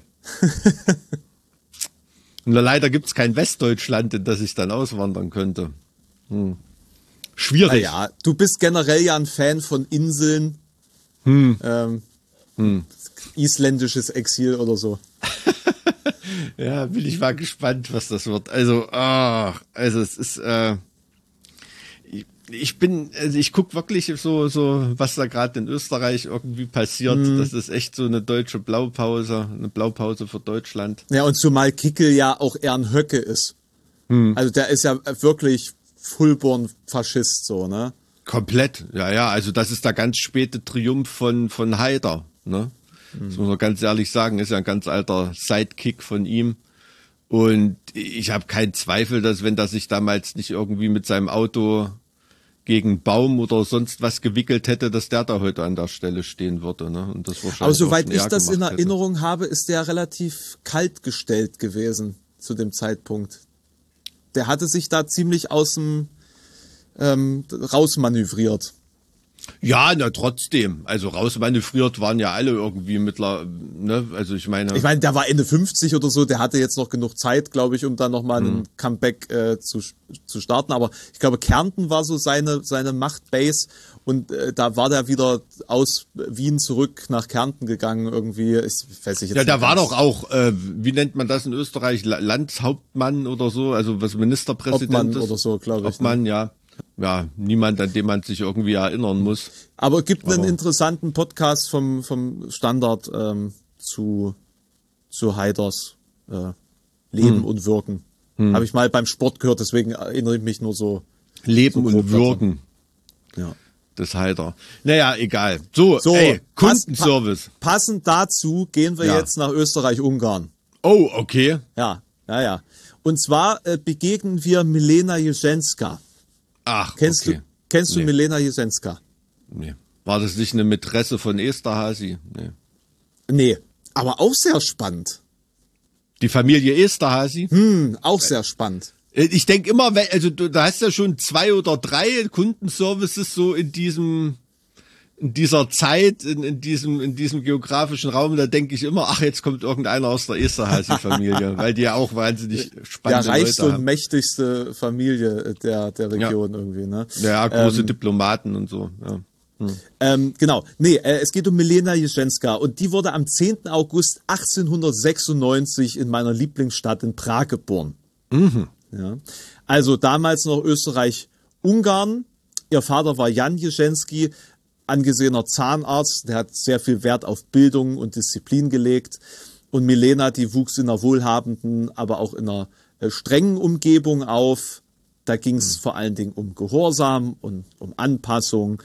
Und leider gibt's kein Westdeutschland, in das ich dann auswandern könnte. Schwierig. Naja, du bist generell ja ein Fan von Inseln. Isländisches Exil oder so. Ja, bin ich mal gespannt, was das wird. Also es ist, ich guck wirklich so, was da gerade in Österreich irgendwie passiert. Das ist echt so eine deutsche Blaupause, eine Blaupause für Deutschland. Ja, und zumal Kickel ja auch eher ein Höcke ist. Also der ist ja wirklich Fullborn Faschist, so, ne? Komplett, ja, also das ist der ganz späte Triumph von Haider, ne? Das muss man ganz ehrlich sagen, ist ja ein ganz alter Sidekick von ihm. Und ich habe keinen Zweifel, dass wenn der sich damals nicht irgendwie mit seinem Auto gegen einen Baum oder sonst was gewickelt hätte, dass der da heute an der Stelle stehen würde, ne? Und das wahrscheinlich. Aber soweit ich das in Erinnerung habe, ist der relativ kalt gestellt gewesen zu dem Zeitpunkt. Der hatte sich da ziemlich aus dem rausmanövriert. Ja, na trotzdem. Also rausmanövriert waren ja alle irgendwie ne? Also ich meine, der war Ende 50 oder so, der hatte jetzt noch genug Zeit, glaube ich, um dann nochmal einen Comeback zu starten. Aber ich glaube, Kärnten war so seine Machtbase und da war der wieder aus Wien zurück nach Kärnten gegangen irgendwie. Ich weiß nicht jetzt. Ja, da war doch auch, wie nennt man das in Österreich, Landeshauptmann oder so, also was Ministerpräsident Obmann ist. oder so, glaube ich. Obmann, ja. Ja, niemand, an dem man sich irgendwie erinnern muss. Aber es gibt einen interessanten Podcast vom Standard zu Haiders Leben und Wirken. Habe ich mal beim Sport gehört, deswegen erinnere ich mich nur so. Leben so und Wirken. Ja. Das Haider. Naja, egal. So ey, Kundenservice. Passend dazu gehen wir jetzt nach Österreich-Ungarn. Oh, okay. Ja. Und zwar begegnen wir Milena Jesenska. Ach, Kennst okay. du Milena Jesenska? Nee. War das nicht eine Mätresse von Esterhazy? Nee, aber auch sehr spannend. Die Familie Esterhazy? Auch sehr spannend. Ich denke immer, also da hast ja schon 2 oder 3 Kundenservices so in dieser Zeit, in diesem geografischen Raum, da denke ich immer, ach, jetzt kommt irgendeiner aus der Esterhazy-Familie, weil die ja auch wahnsinnig spannende Leute haben. Der reichste und haben. mächtigste Familie der Region irgendwie, ne? Ja, große Diplomaten und so, ja. Genau. Nee, es geht um Milena Jesenska und die wurde am 10. August 1896 in meiner Lieblingsstadt in Prag geboren. Ja. Also damals noch Österreich-Ungarn. Ihr Vater war Jan Jesenski, angesehener Zahnarzt, der hat sehr viel Wert auf Bildung und Disziplin gelegt. Und Milena, die wuchs in einer wohlhabenden, aber auch in einer strengen Umgebung auf. Da ging es vor allen Dingen um Gehorsam und um Anpassung.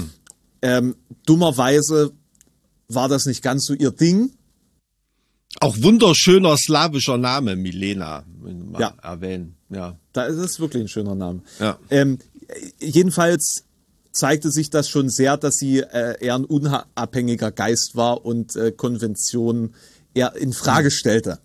Dummerweise war das nicht ganz so ihr Ding. Auch wunderschöner slawischer Name, Milena, wenn wir mal erwähnen. Ja. Da ist es wirklich ein schöner Name. Ja. Jedenfalls zeigte sich das schon sehr, dass sie eher ein unabhängiger Geist war und Konventionen eher in Frage stellte.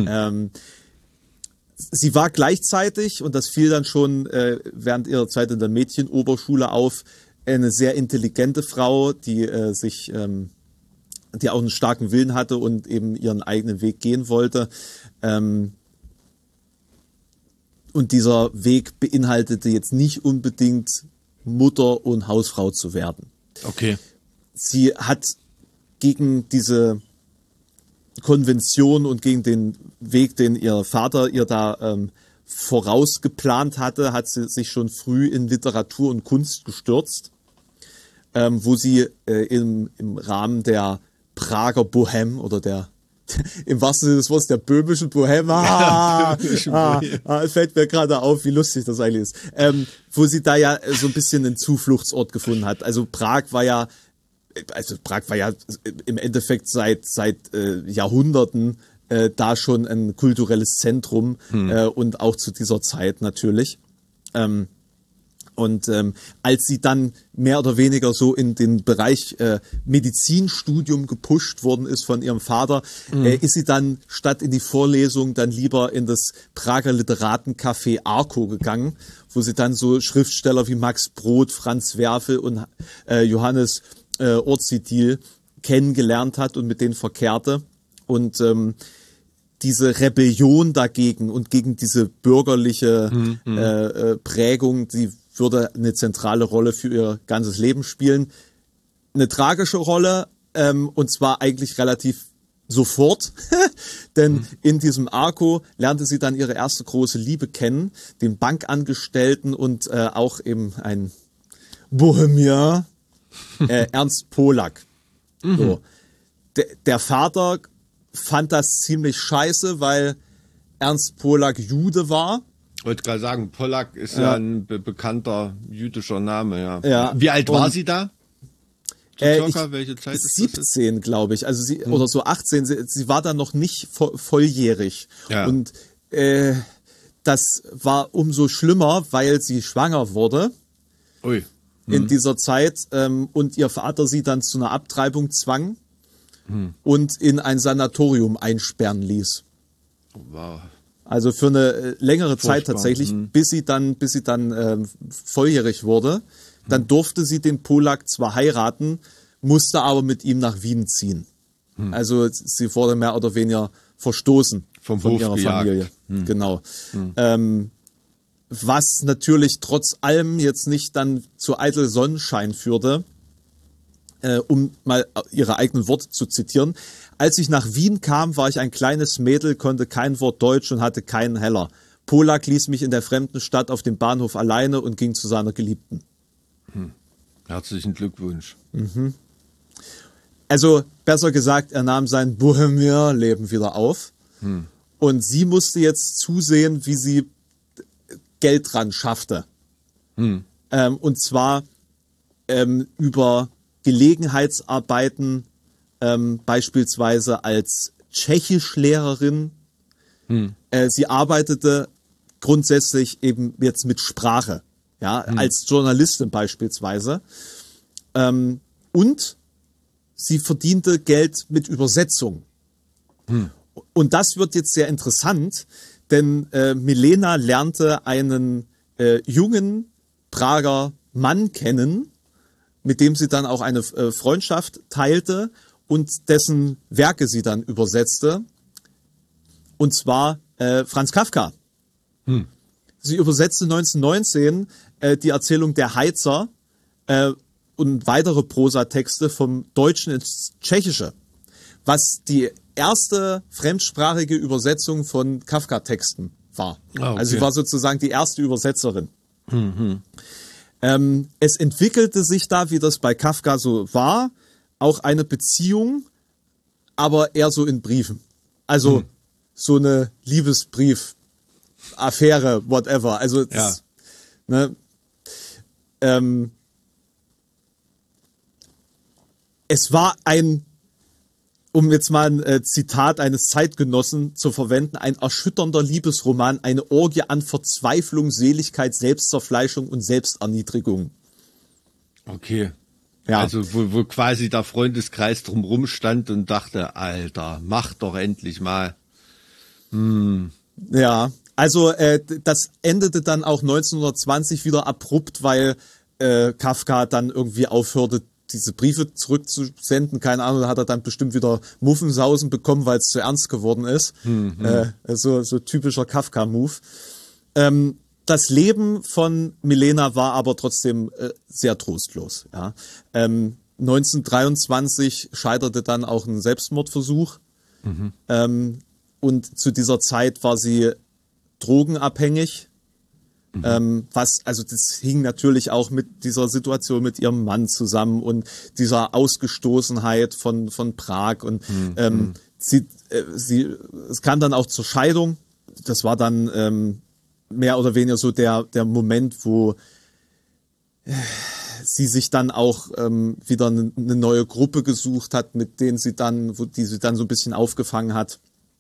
Sie war gleichzeitig, und das fiel dann schon während ihrer Zeit in der Mädchenoberschule auf, eine sehr intelligente Frau, die die auch einen starken Willen hatte und eben ihren eigenen Weg gehen wollte. Und dieser Weg beinhaltete jetzt nicht unbedingt Mutter und Hausfrau zu werden. Okay. Sie hat gegen diese Konvention und gegen den Weg, den ihr Vater ihr da vorausgeplant hatte, hat sie sich schon früh in Literatur und Kunst gestürzt, wo sie im Rahmen der Prager Bohème oder im wahrsten Sinne des Wortes der böhmischen Bohème, es fällt mir gerade auf, wie lustig das eigentlich ist, wo sie da ja so ein bisschen einen Zufluchtsort gefunden hat. Also Prag war ja also Prag war ja im Endeffekt seit Jahrhunderten da schon ein kulturelles Zentrum und auch zu dieser Zeit natürlich. Als sie dann mehr oder weniger so in den Bereich Medizinstudium gepusht worden ist von ihrem Vater, ist sie dann statt in die Vorlesung dann lieber in das Prager Literatencafé Arco gegangen, wo sie dann so Schriftsteller wie Max Brod, Franz Werfel und Johannes Ortzitil kennengelernt hat und mit denen verkehrte. Und diese Rebellion dagegen und gegen diese bürgerliche Prägung, die würde eine zentrale Rolle für ihr ganzes Leben spielen. Eine tragische Rolle, und zwar eigentlich relativ sofort, denn in diesem Arco lernte sie dann ihre erste große Liebe kennen, den Bankangestellten und auch eben ein Bohemian, Ernst Polak. So. Der Vater fand das ziemlich scheiße, weil Ernst Polak Jude war. Ich wollte gerade sagen, Polak ist ja ein bekannter jüdischer Name, Ja. Wie alt war sie da? Circa, welche Zeit ist 17, glaube ich. Also sie, oder so 18. Sie war dann noch nicht volljährig. Ja. Und das war umso schlimmer, weil sie schwanger wurde. Ui. In dieser Zeit und ihr Vater sie dann zu einer Abtreibung zwang und in ein Sanatorium einsperren ließ. Wow. Also für eine längere Zeit tatsächlich, bis sie dann volljährig wurde. Dann durfte sie den Polak zwar heiraten, musste aber mit ihm nach Wien ziehen. Also sie wurde mehr oder weniger verstoßen Vom von Hof ihrer gejagt. Familie. Genau. Was natürlich trotz allem jetzt nicht dann zu eitel Sonnenschein führte, um mal ihre eigenen Worte zu zitieren. Als ich nach Wien kam, war ich ein kleines Mädel, konnte kein Wort Deutsch und hatte keinen Heller. Polak ließ mich in der fremden Stadt auf dem Bahnhof alleine und ging zu seiner Geliebten. Herzlichen Glückwunsch. Also besser gesagt, er nahm sein Bohemian-Leben wieder auf und sie musste jetzt zusehen, wie sie Geld dran schaffte. Und zwar über Gelegenheitsarbeiten, beispielsweise als Tschechischlehrerin. Sie arbeitete grundsätzlich eben jetzt mit Sprache, ja, als Journalistin beispielsweise. Und sie verdiente Geld mit Übersetzung. Und das wird jetzt sehr interessant, denn Milena lernte einen jungen Prager Mann kennen, mit dem sie dann auch eine Freundschaft teilte und dessen Werke sie dann übersetzte. Und zwar Franz Kafka. Sie übersetzte 1919 die Erzählung Der Heizer und weitere Prosatexte vom Deutschen ins Tschechische, was die erste fremdsprachige Übersetzung von Kafka-Texten war. Okay. Also sie war sozusagen die erste Übersetzerin. Es entwickelte sich da, wie das bei Kafka so war, auch eine Beziehung, aber eher so in Briefen. Also so eine Liebesbrief-Affäre, whatever. Also es war um jetzt mal ein Zitat eines Zeitgenossen zu verwenden, ein erschütternder Liebesroman, eine Orgie an Verzweiflung, Seligkeit, Selbstzerfleischung und Selbsterniedrigung. Okay. Ja. Also wo quasi der Freundeskreis drumrum stand und dachte, Alter, mach doch endlich mal. Ja, also das endete dann auch 1920 wieder abrupt, weil Kafka dann irgendwie aufhörte, diese Briefe zurückzusenden. Keine Ahnung, da hat er dann bestimmt wieder Muffensausen bekommen, weil es zu ernst geworden ist. So typischer Kafka-Move. Das Leben von Milena war aber trotzdem sehr trostlos. Ja. 1923 scheiterte dann auch ein Selbstmordversuch. Und zu dieser Zeit war sie drogenabhängig. Das hing natürlich auch mit dieser Situation mit ihrem Mann zusammen und dieser Ausgestoßenheit von Prag. Und es kam dann auch zur Scheidung. Das war dann mehr oder weniger so der Moment, wo sie sich dann auch wieder eine neue Gruppe gesucht hat, mit denen sie dann, die sie dann so ein bisschen aufgefangen hat.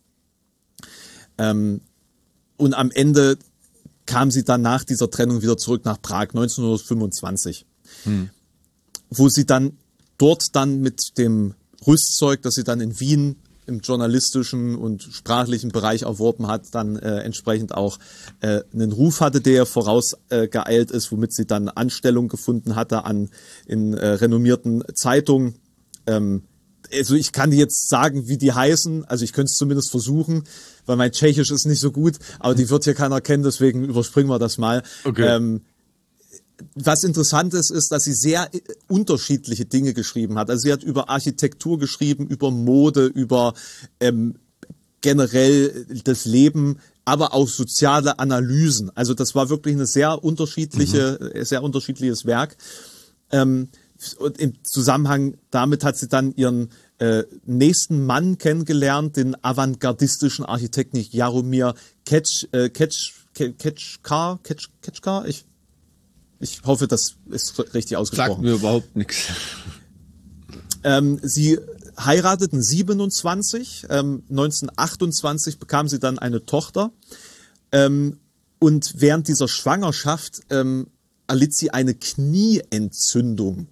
Und am Ende kam sie dann nach dieser Trennung wieder zurück nach Prag, 1925. Wo sie dann dort dann mit dem Rüstzeug, das sie dann in Wien im journalistischen und sprachlichen Bereich erworben hat, dann entsprechend auch einen Ruf hatte, der vorausgeeilt ist, womit sie dann Anstellung gefunden hatte in renommierten Zeitungen. Also ich kann jetzt sagen, wie die heißen, also ich könnte es zumindest versuchen, weil mein Tschechisch ist nicht so gut, aber die wird hier keiner kennen, deswegen überspringen wir das mal. Okay. Was interessant ist, dass sie sehr unterschiedliche Dinge geschrieben hat. Also sie hat über Architektur geschrieben, über Mode, über generell das Leben, aber auch soziale Analysen. Also das war wirklich eine sehr unterschiedliches Werk. Und im Zusammenhang damit hat sie dann ihren nächsten Mann kennengelernt, den avantgardistischen Architekten Jaromir Kečkar. Ich hoffe, das ist richtig ausgesprochen. Sagt mir überhaupt nichts. Sie heirateten 27, 1928 bekam sie dann eine Tochter und während dieser Schwangerschaft erlitt sie eine Knieentzündung.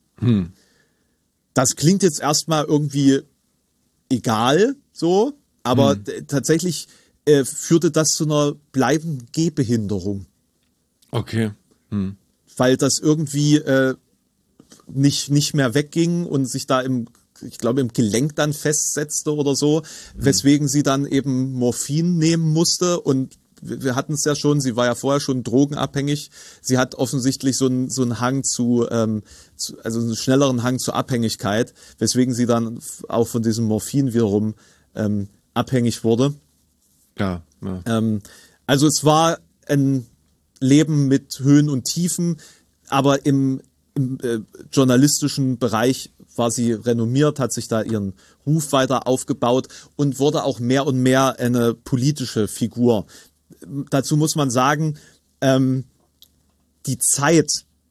Das klingt jetzt erstmal irgendwie egal, so, aber tatsächlich führte das zu einer bleibenden Gehbehinderung. Okay. Weil das irgendwie nicht mehr wegging und sich da ich glaube, im Gelenk dann festsetzte oder so, weswegen sie dann eben Morphin nehmen musste. Und wir hatten es ja schon, sie war ja vorher schon drogenabhängig. Sie hat offensichtlich so einen Hang also einen schnelleren Hang zur Abhängigkeit, weswegen sie dann auch von diesem Morphin wiederum abhängig wurde. Ja. Also es war ein Leben mit Höhen und Tiefen, aber im journalistischen Bereich war sie renommiert, hat sich da ihren Ruf weiter aufgebaut und wurde auch mehr und mehr eine politische Figur. Dazu muss man sagen, die Zeit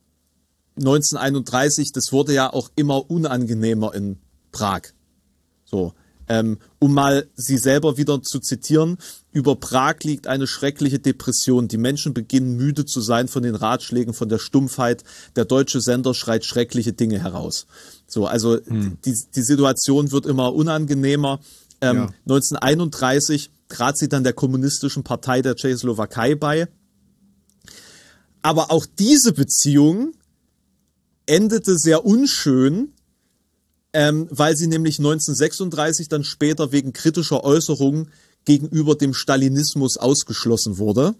1931, das wurde ja auch immer unangenehmer in Prag. So. Um mal sie selber wieder zu zitieren, über Prag liegt eine schreckliche Depression. Die Menschen beginnen müde zu sein von den Ratschlägen, von der Stumpfheit. Der deutsche Sender schreit schreckliche Dinge heraus. So, also die Situation wird immer unangenehmer. 1931 trat sie dann der Kommunistischen Partei der Tschechoslowakei bei. Aber auch diese Beziehung endete sehr unschön, weil sie nämlich 1936 dann später wegen kritischer Äußerungen gegenüber dem Stalinismus ausgeschlossen wurde.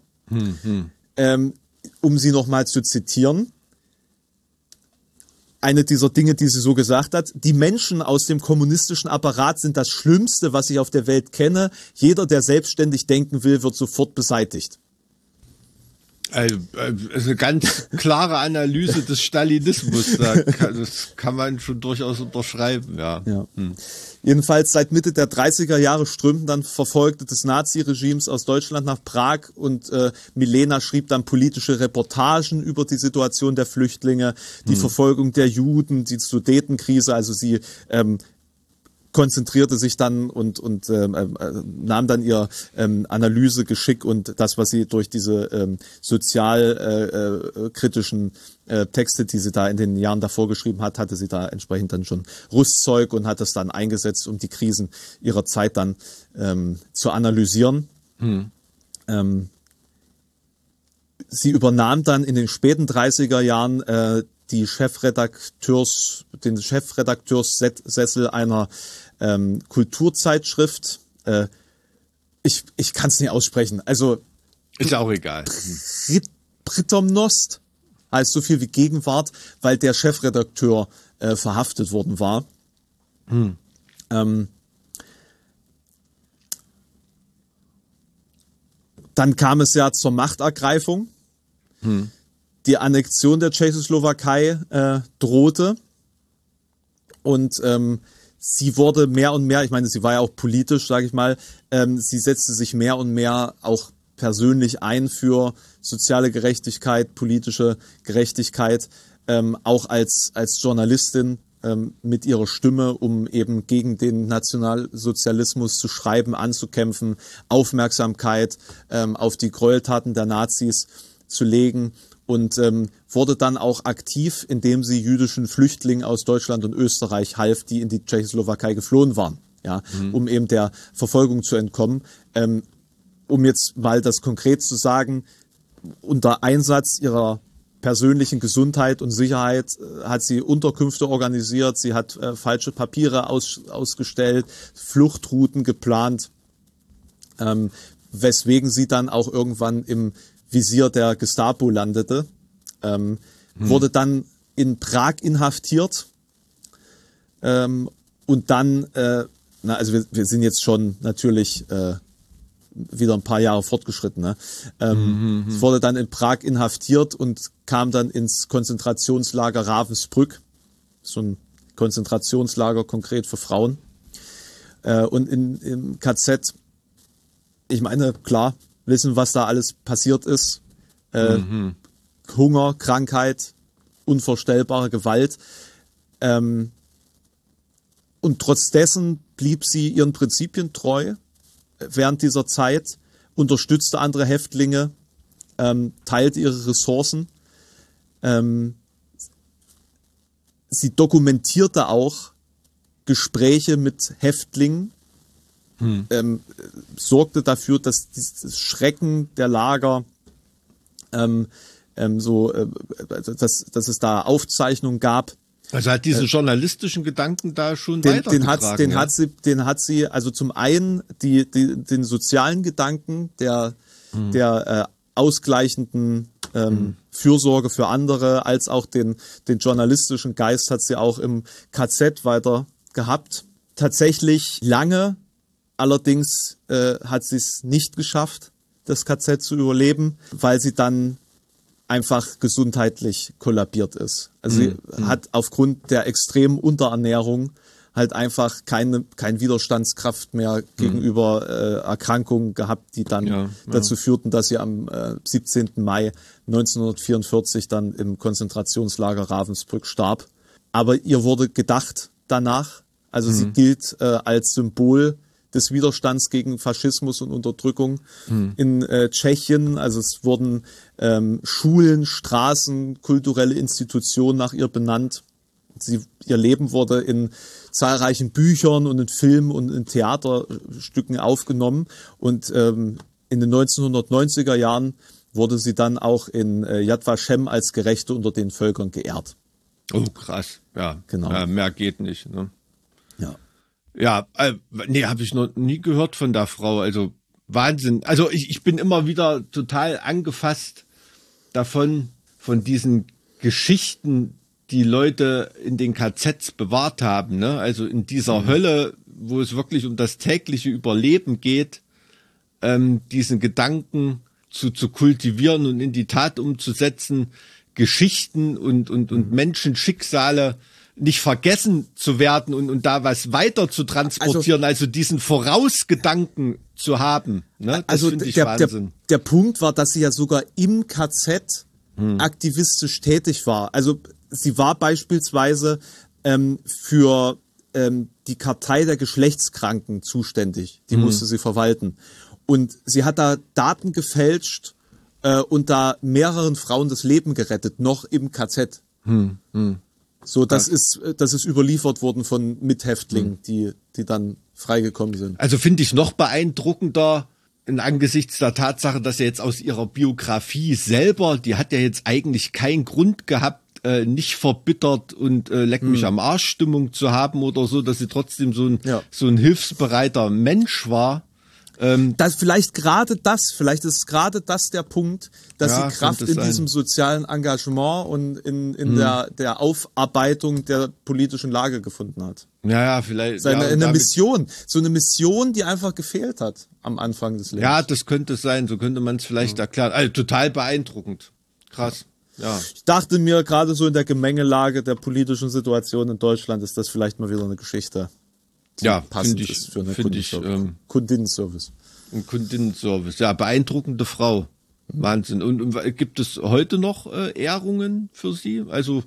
Um sie nochmal zu zitieren. Eine dieser Dinge, die sie so gesagt hat: Die Menschen aus dem kommunistischen Apparat sind das Schlimmste, was ich auf der Welt kenne. Jeder, der selbstständig denken will, wird sofort beseitigt. Also eine ganz klare Analyse des Stalinismus, das kann man schon durchaus unterschreiben, ja. Jedenfalls seit Mitte der 30er Jahre strömten dann Verfolgte des Naziregimes aus Deutschland nach Prag und Milena schrieb dann politische Reportagen über die Situation der Flüchtlinge, die Verfolgung der Juden, die Sudetenkrise, also sie konzentrierte sich dann und nahm dann ihr Analysegeschick und das, was sie durch diese sozialkritischen Texte, die sie da in den Jahren davor geschrieben hat, hatte sie da entsprechend dann schon Rüstzeug und hat das dann eingesetzt, um die Krisen ihrer Zeit dann zu analysieren. Sie übernahm dann in den späten 30er Jahren den Chefredakteurssessel einer Kulturzeitschrift. Ich kann es nicht aussprechen. Also ist auch egal. Pritomnost heißt so viel wie Gegenwart, weil der Chefredakteur verhaftet worden war. Dann kam es ja zur Machtergreifung. Die Annexion der Tschechoslowakei drohte und sie wurde mehr und mehr, ich meine, sie war ja auch politisch, sage ich mal, sie setzte sich mehr und mehr auch persönlich ein für soziale Gerechtigkeit, politische Gerechtigkeit. auch als Journalistin mit ihrer Stimme, um eben gegen den Nationalsozialismus zu schreiben, anzukämpfen, Aufmerksamkeit auf die Gräueltaten der Nazis zu legen und wurde dann auch aktiv, indem sie jüdischen Flüchtlingen aus Deutschland und Österreich half, die in die Tschechoslowakei geflohen waren, ja, um eben der Verfolgung zu entkommen. Um jetzt mal das konkret zu sagen, unter Einsatz ihrer persönlichen Gesundheit und Sicherheit hat sie Unterkünfte organisiert, sie hat falsche Papiere ausgestellt, Fluchtrouten geplant, weswegen sie dann auch irgendwann im Visier der Gestapo landete, wurde dann in Prag inhaftiert und dann, also wir sind jetzt schon natürlich wieder ein paar Jahre fortgeschritten. Ne? Es wurde dann in Prag inhaftiert und kam dann ins Konzentrationslager Ravensbrück, so ein Konzentrationslager konkret für Frauen. Und im KZ, ich meine, klar, wissen, was da alles passiert ist. Hunger, Krankheit, unvorstellbare Gewalt. Und trotz dessen blieb sie ihren Prinzipien treu während dieser Zeit, unterstützte andere Häftlinge, teilte ihre Ressourcen. Sie dokumentierte auch Gespräche mit Häftlingen, sorgte dafür, dass das Schrecken der Lager, dass es da Aufzeichnungen gab. Also hat diesen journalistischen Gedanken da schon weitergetragen. Den hat sie, also zum einen den sozialen Gedanken der ausgleichenden Fürsorge für andere, als auch den journalistischen Geist hat sie auch im KZ weiter gehabt. Tatsächlich lange, allerdings hat sie es nicht geschafft, das KZ zu überleben, weil sie dann einfach gesundheitlich kollabiert ist. Also sie hat aufgrund der extremen Unterernährung halt einfach keine Widerstandskraft mehr gegenüber Erkrankungen gehabt, die dann dazu führten, dass sie am 17. Mai 1944 dann im Konzentrationslager Ravensbrück starb. Aber ihr wurde gedacht danach. Also sie gilt als Symbol des Widerstands gegen Faschismus und Unterdrückung in Tschechien. Also es wurden Schulen, Straßen, kulturelle Institutionen nach ihr benannt. Ihr Leben wurde in zahlreichen Büchern und in Filmen und in Theaterstücken aufgenommen. Und in den 1990er Jahren wurde sie dann auch in Yad Vashem als Gerechte unter den Völkern geehrt. Oh, krass. Ja, genau. Ja, mehr geht nicht. Ne? Ja. Ja, nee, habe ich noch nie gehört von der Frau. Also Wahnsinn. Also ich bin immer wieder total angefasst davon, von diesen Geschichten, die Leute in den KZs bewahrt haben. Ne? Also in dieser Hölle, wo es wirklich um das tägliche Überleben geht, diesen Gedanken zu kultivieren und in die Tat umzusetzen, Geschichten und Menschenschicksale nicht vergessen zu werden und da was weiter zu transportieren, also diesen Vorausgedanken zu haben. Ne? Das finde ich Wahnsinn. Der Punkt war, dass sie ja sogar im KZ aktivistisch tätig war. Also sie war beispielsweise für die Kartei der Geschlechtskranken zuständig. Die musste sie verwalten. Und sie hat da Daten gefälscht und da mehreren Frauen das Leben gerettet, noch im KZ. So, das ist überliefert worden von Mithäftlingen, die dann freigekommen sind. Also finde ich noch beeindruckender angesichts der Tatsache, dass er jetzt aus ihrer Biografie selber, die hat ja jetzt eigentlich keinen Grund gehabt, nicht verbittert und leck mich am Arsch Stimmung zu haben oder so, dass sie trotzdem so ein hilfsbereiter Mensch war. Vielleicht ist gerade das der Punkt, dass sie Kraft in diesem sozialen Engagement und in der Aufarbeitung der politischen Lage gefunden hat. Ja, vielleicht. Eine Mission, die einfach gefehlt hat am Anfang des Lebens. Ja, das könnte es sein, so könnte man es vielleicht erklären. Also total beeindruckend. Krass. Ja. Ich dachte mir, gerade so in der Gemengelage der politischen Situation in Deutschland ist das vielleicht mal wieder eine Geschichte. Ja, finde ich. Kundinnenservice. Ein Kundinnenservice. Ja, beeindruckende Frau. Wahnsinn. Und gibt es heute noch Ehrungen für sie? Also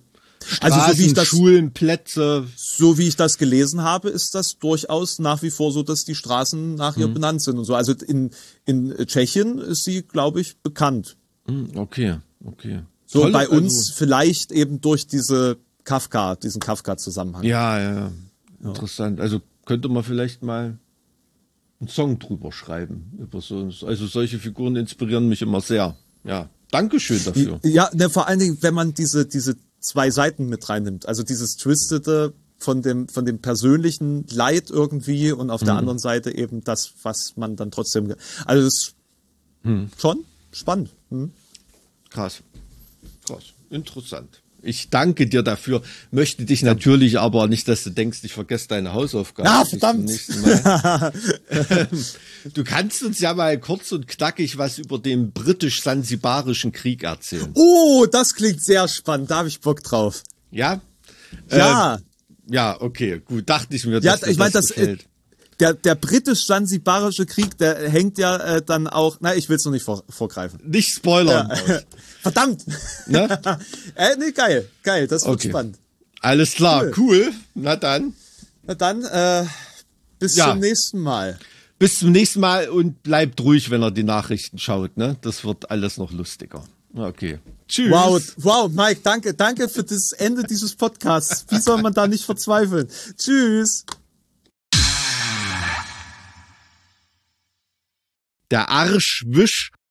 Also so wie ich das, Schulen, Plätze. so wie ich das gelesen habe, ist das durchaus nach wie vor so, dass die Straßen nach ihr benannt sind und so. Also in Tschechien ist sie, glaube ich, bekannt. Okay. So Toll, bei also- uns vielleicht eben durch diesen Kafka-Zusammenhang. Ja. Interessant. Also könnte man vielleicht mal einen Song drüber schreiben. Also solche Figuren inspirieren mich immer sehr. Ja. Dankeschön dafür. Ja, ne, vor allen Dingen, wenn man diese zwei Seiten mit reinnimmt. Also dieses Twistete von dem persönlichen Leid irgendwie und auf der anderen Seite eben das, was man dann trotzdem, also das ist schon spannend. Krass. Interessant. Ich danke dir dafür. Möchte dich natürlich aber nicht, dass du denkst, ich vergesse deine Hausaufgaben. Ah, Bis zum verdammt. nächsten Mal. Du kannst uns ja mal kurz und knackig was über den britisch-sansibarischen Krieg erzählen. Oh, das klingt sehr spannend. Da habe ich Bock drauf. Ja? Ja. Ja, okay, gut. Dachte ich mir, Ja, dass dir ich meine, das das gefällt. der britisch-sansibarische Krieg, der hängt ja dann auch. Na, ich will es noch nicht vorgreifen. Nicht spoilern. Ja. Verdammt. Ne? Nee, geil, das wird Okay. spannend. Alles klar, cool. Na dann. Na dann, bis Ja. zum nächsten Mal. Bis zum nächsten Mal und bleibt ruhig, wenn ihr die Nachrichten schaut. Ne? Das wird alles noch lustiger. Okay. Tschüss. Wow, Mike, danke für das Ende dieses Podcasts. Wie soll man da nicht verzweifeln? Tschüss. Der Arschwisch